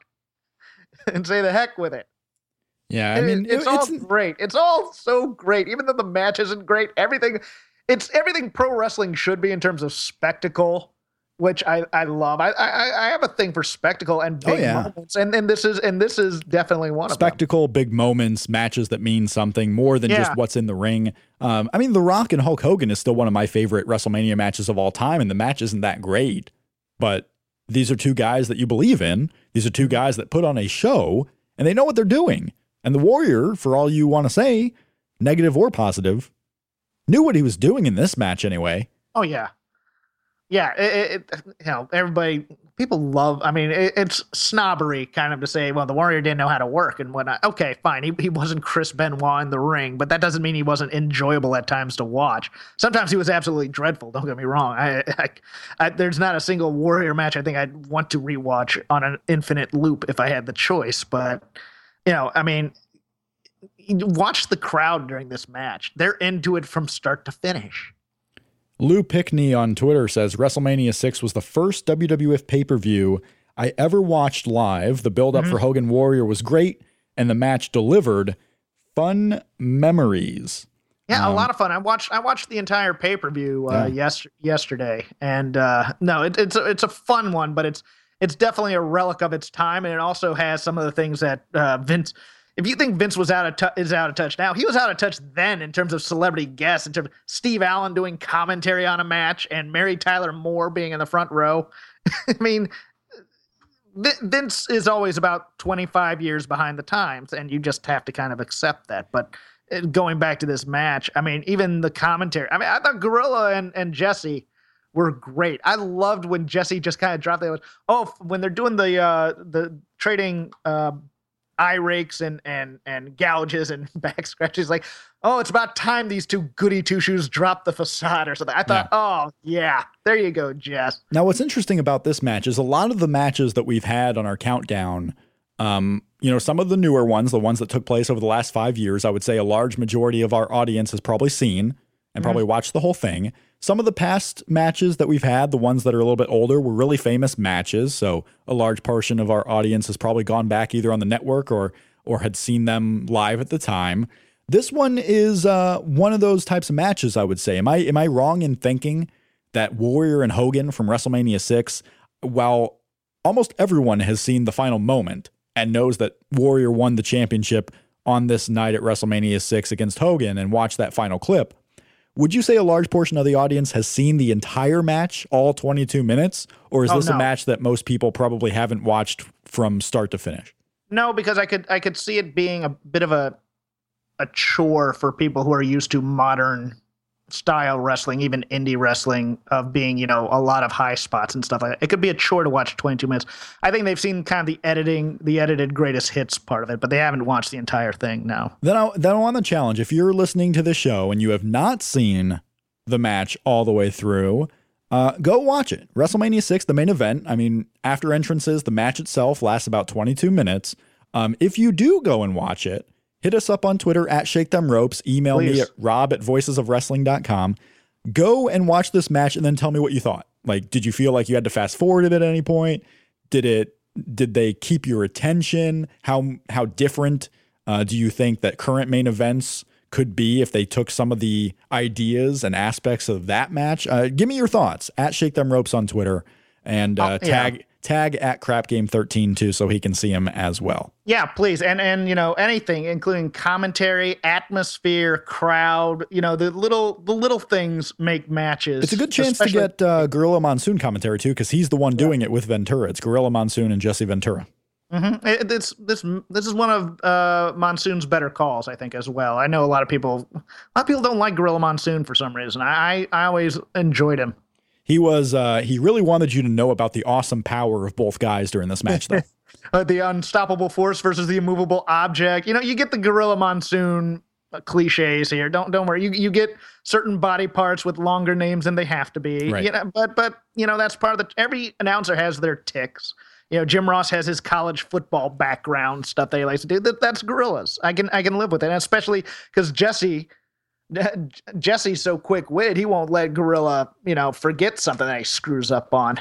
and say the heck with it. Yeah, I mean, it's all great. It's all so great. Even though the match isn't great, it's everything pro wrestling should be in terms of spectacle, which I love. I have a thing for spectacle and big moments, and this is definitely one of them. Spectacle, big moments, matches that mean something more than just what's in the ring. I mean, The Rock and Hulk Hogan is still one of my favorite WrestleMania matches of all time, and the match isn't that great, but these are two guys that you believe in. These are two guys that put on a show, and they know what they're doing. And the Warrior, for all you want to say, negative or positive, knew what he was doing in this match anyway. Oh, yeah. Yeah, everybody, people love, I mean, it's snobbery kind of to say, well, the Warrior didn't know how to work and whatnot. Okay, fine. He wasn't Chris Benoit in the ring, but that doesn't mean he wasn't enjoyable at times to watch. Sometimes he was absolutely dreadful. Don't get me wrong. There's not a single Warrior match I think I'd want to rewatch on an infinite loop if I had the choice. But, I mean, watch the crowd during this match. They're into it from start to finish. Lou Pickney on Twitter says WrestleMania 6 was the first WWF pay-per-view I ever watched live. The build-up for Hogan Warrior was great, and the match delivered fun memories. Yeah, a lot of fun. I watched the entire pay-per-view yesterday, and no, it's a fun one, but it's definitely a relic of its time, and it also has some of the things that Vince. If you think Vince was out of touch now, he was out of touch then in terms of celebrity guests, in terms of Steve Allen doing commentary on a match and Mary Tyler Moore being in the front row. I mean, Vince is always about 25 years behind the times, and you just have to kind of accept that. But going back to this match, I mean, even the commentary. I mean, I thought Gorilla and Jesse were great. I loved when Jesse just kind of dropped when they're doing the trading eye rakes and gouges and back scratches. Like, oh, it's about time these two goody two shoes dropped the facade or something. I thought, oh yeah, there you go, Jess. Now, what's interesting about this match is a lot of the matches that we've had on our countdown, some of the newer ones, the ones that took place over the last 5 years, I would say a large majority of our audience has probably seen and probably watched the whole thing. Some of the past matches that we've had, the ones that are a little bit older, were really famous matches. So a large portion of our audience has probably gone back either on the network or had seen them live at the time. This one is one of those types of matches, I would say. Am I wrong in thinking that Warrior and Hogan from WrestleMania 6, while almost everyone has seen the final moment and knows that Warrior won the championship on this night at WrestleMania 6 against Hogan and watched that final clip, would you say a large portion of the audience has seen the entire match, all 22 minutes? Or is this a match that most people probably haven't watched from start to finish? No, because I could see it being a bit of a chore for people who are used to modern style wrestling, even indie wrestling, of being, a lot of high spots and stuff like that. It could be a chore to watch 22 minutes. I think they've seen kind of the edited greatest hits part of it, but they haven't watched the entire thing now. Then I want to challenge, if you're listening to the show and you have not seen the match all the way through, go watch it. WrestleMania 6, the main event. I mean, after entrances, the match itself lasts about 22 minutes. If you do go and watch it, hit us up on Twitter at Shake Them Ropes. Email me at rob@voicesofwrestling.com. Go and watch this match and then tell me what you thought. Like, did you feel like you had to fast forward it at any point? Did they keep your attention? How different do you think that current main events could be if they took some of the ideas and aspects of that match? Give me your thoughts at Shake Them Ropes on Twitter and tag at CrapGame13 too, so he can see him as well. Yeah, please. And anything, including commentary, atmosphere, crowd, the little things make matches. It's a good chance to get Gorilla Monsoon commentary too, because he's the one doing it with Ventura. It's Gorilla Monsoon and Jesse Ventura. Mm-hmm. This is one of Monsoon's better calls, I think, as well. I know a lot of people don't like Gorilla Monsoon for some reason. I always enjoyed him. He really wanted you to know about the awesome power of both guys during this match, though. The unstoppable force versus the immovable object. You get the Gorilla Monsoon cliches here. Don't worry. You get certain body parts with longer names than they have to be. Right. But that's part of every announcer has their ticks. Jim Ross has his college football background stuff that he likes to do. That's Gorillas. I can live with it, and especially because Jesse's so quick-witted, he won't let Gorilla, forget something that he screws up on.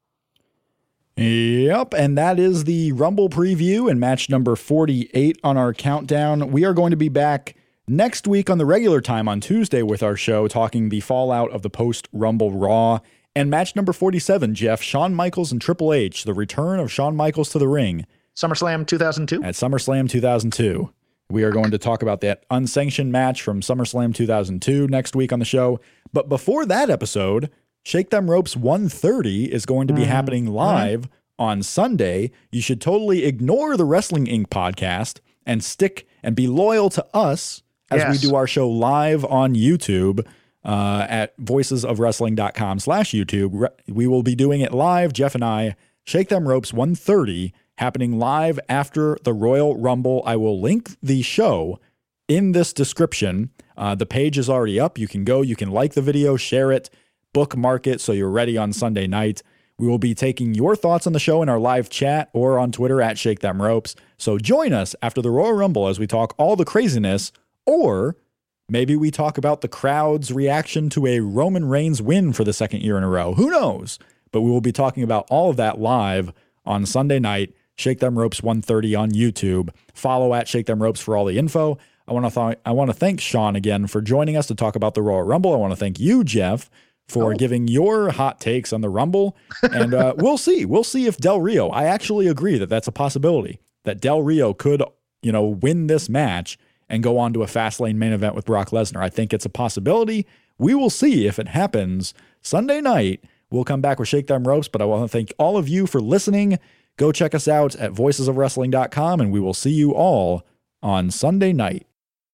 Yep, and that is the Rumble preview and match number 48 on our countdown. We are going to be back next week on the regular time on Tuesday with our show, talking the fallout of the post-Rumble Raw. And match number 47, Jeff, Shawn Michaels and Triple H, the return of Shawn Michaels to the ring. SummerSlam 2002? At SummerSlam 2002. We are going to talk about that unsanctioned match from SummerSlam 2002 next week on the show. But before that episode, Shake Them Ropes 130 is going to be happening live on Sunday. You should totally ignore the Wrestling Inc. podcast and stick and be loyal to us as we do our show live on YouTube at voicesofwrestling.com/YouTube. We will be doing it live, Jeff and I, Shake Them Ropes 130, happening live after the Royal Rumble. I will link the show in this description. The page is already up. You can go, you can like the video, share it, bookmark it so you're ready on Sunday night. We will be taking your thoughts on the show in our live chat or on Twitter at Shake Them Ropes. So join us after the Royal Rumble as we talk all the craziness, or maybe we talk about the crowd's reaction to a Roman Reigns win for the second year in a row. Who knows? But we will be talking about all of that live on Sunday night. Shake Them Ropes 130 on YouTube. Follow at Shake Them Ropes for all the info. I want to thank Sean again for joining us to talk about the Royal Rumble. I want to thank you, Jeff, for giving your hot takes on the Rumble. And we'll see. We'll see if Del Rio, I actually agree that that's a possibility, that Del Rio could, win this match and go on to a Fastlane main event with Brock Lesnar. I think it's a possibility. We will see if it happens Sunday night. We'll come back with Shake Them Ropes, but I want to thank all of you for listening. Go check us out at voicesofwrestling.com, and we will see you all on Sunday night.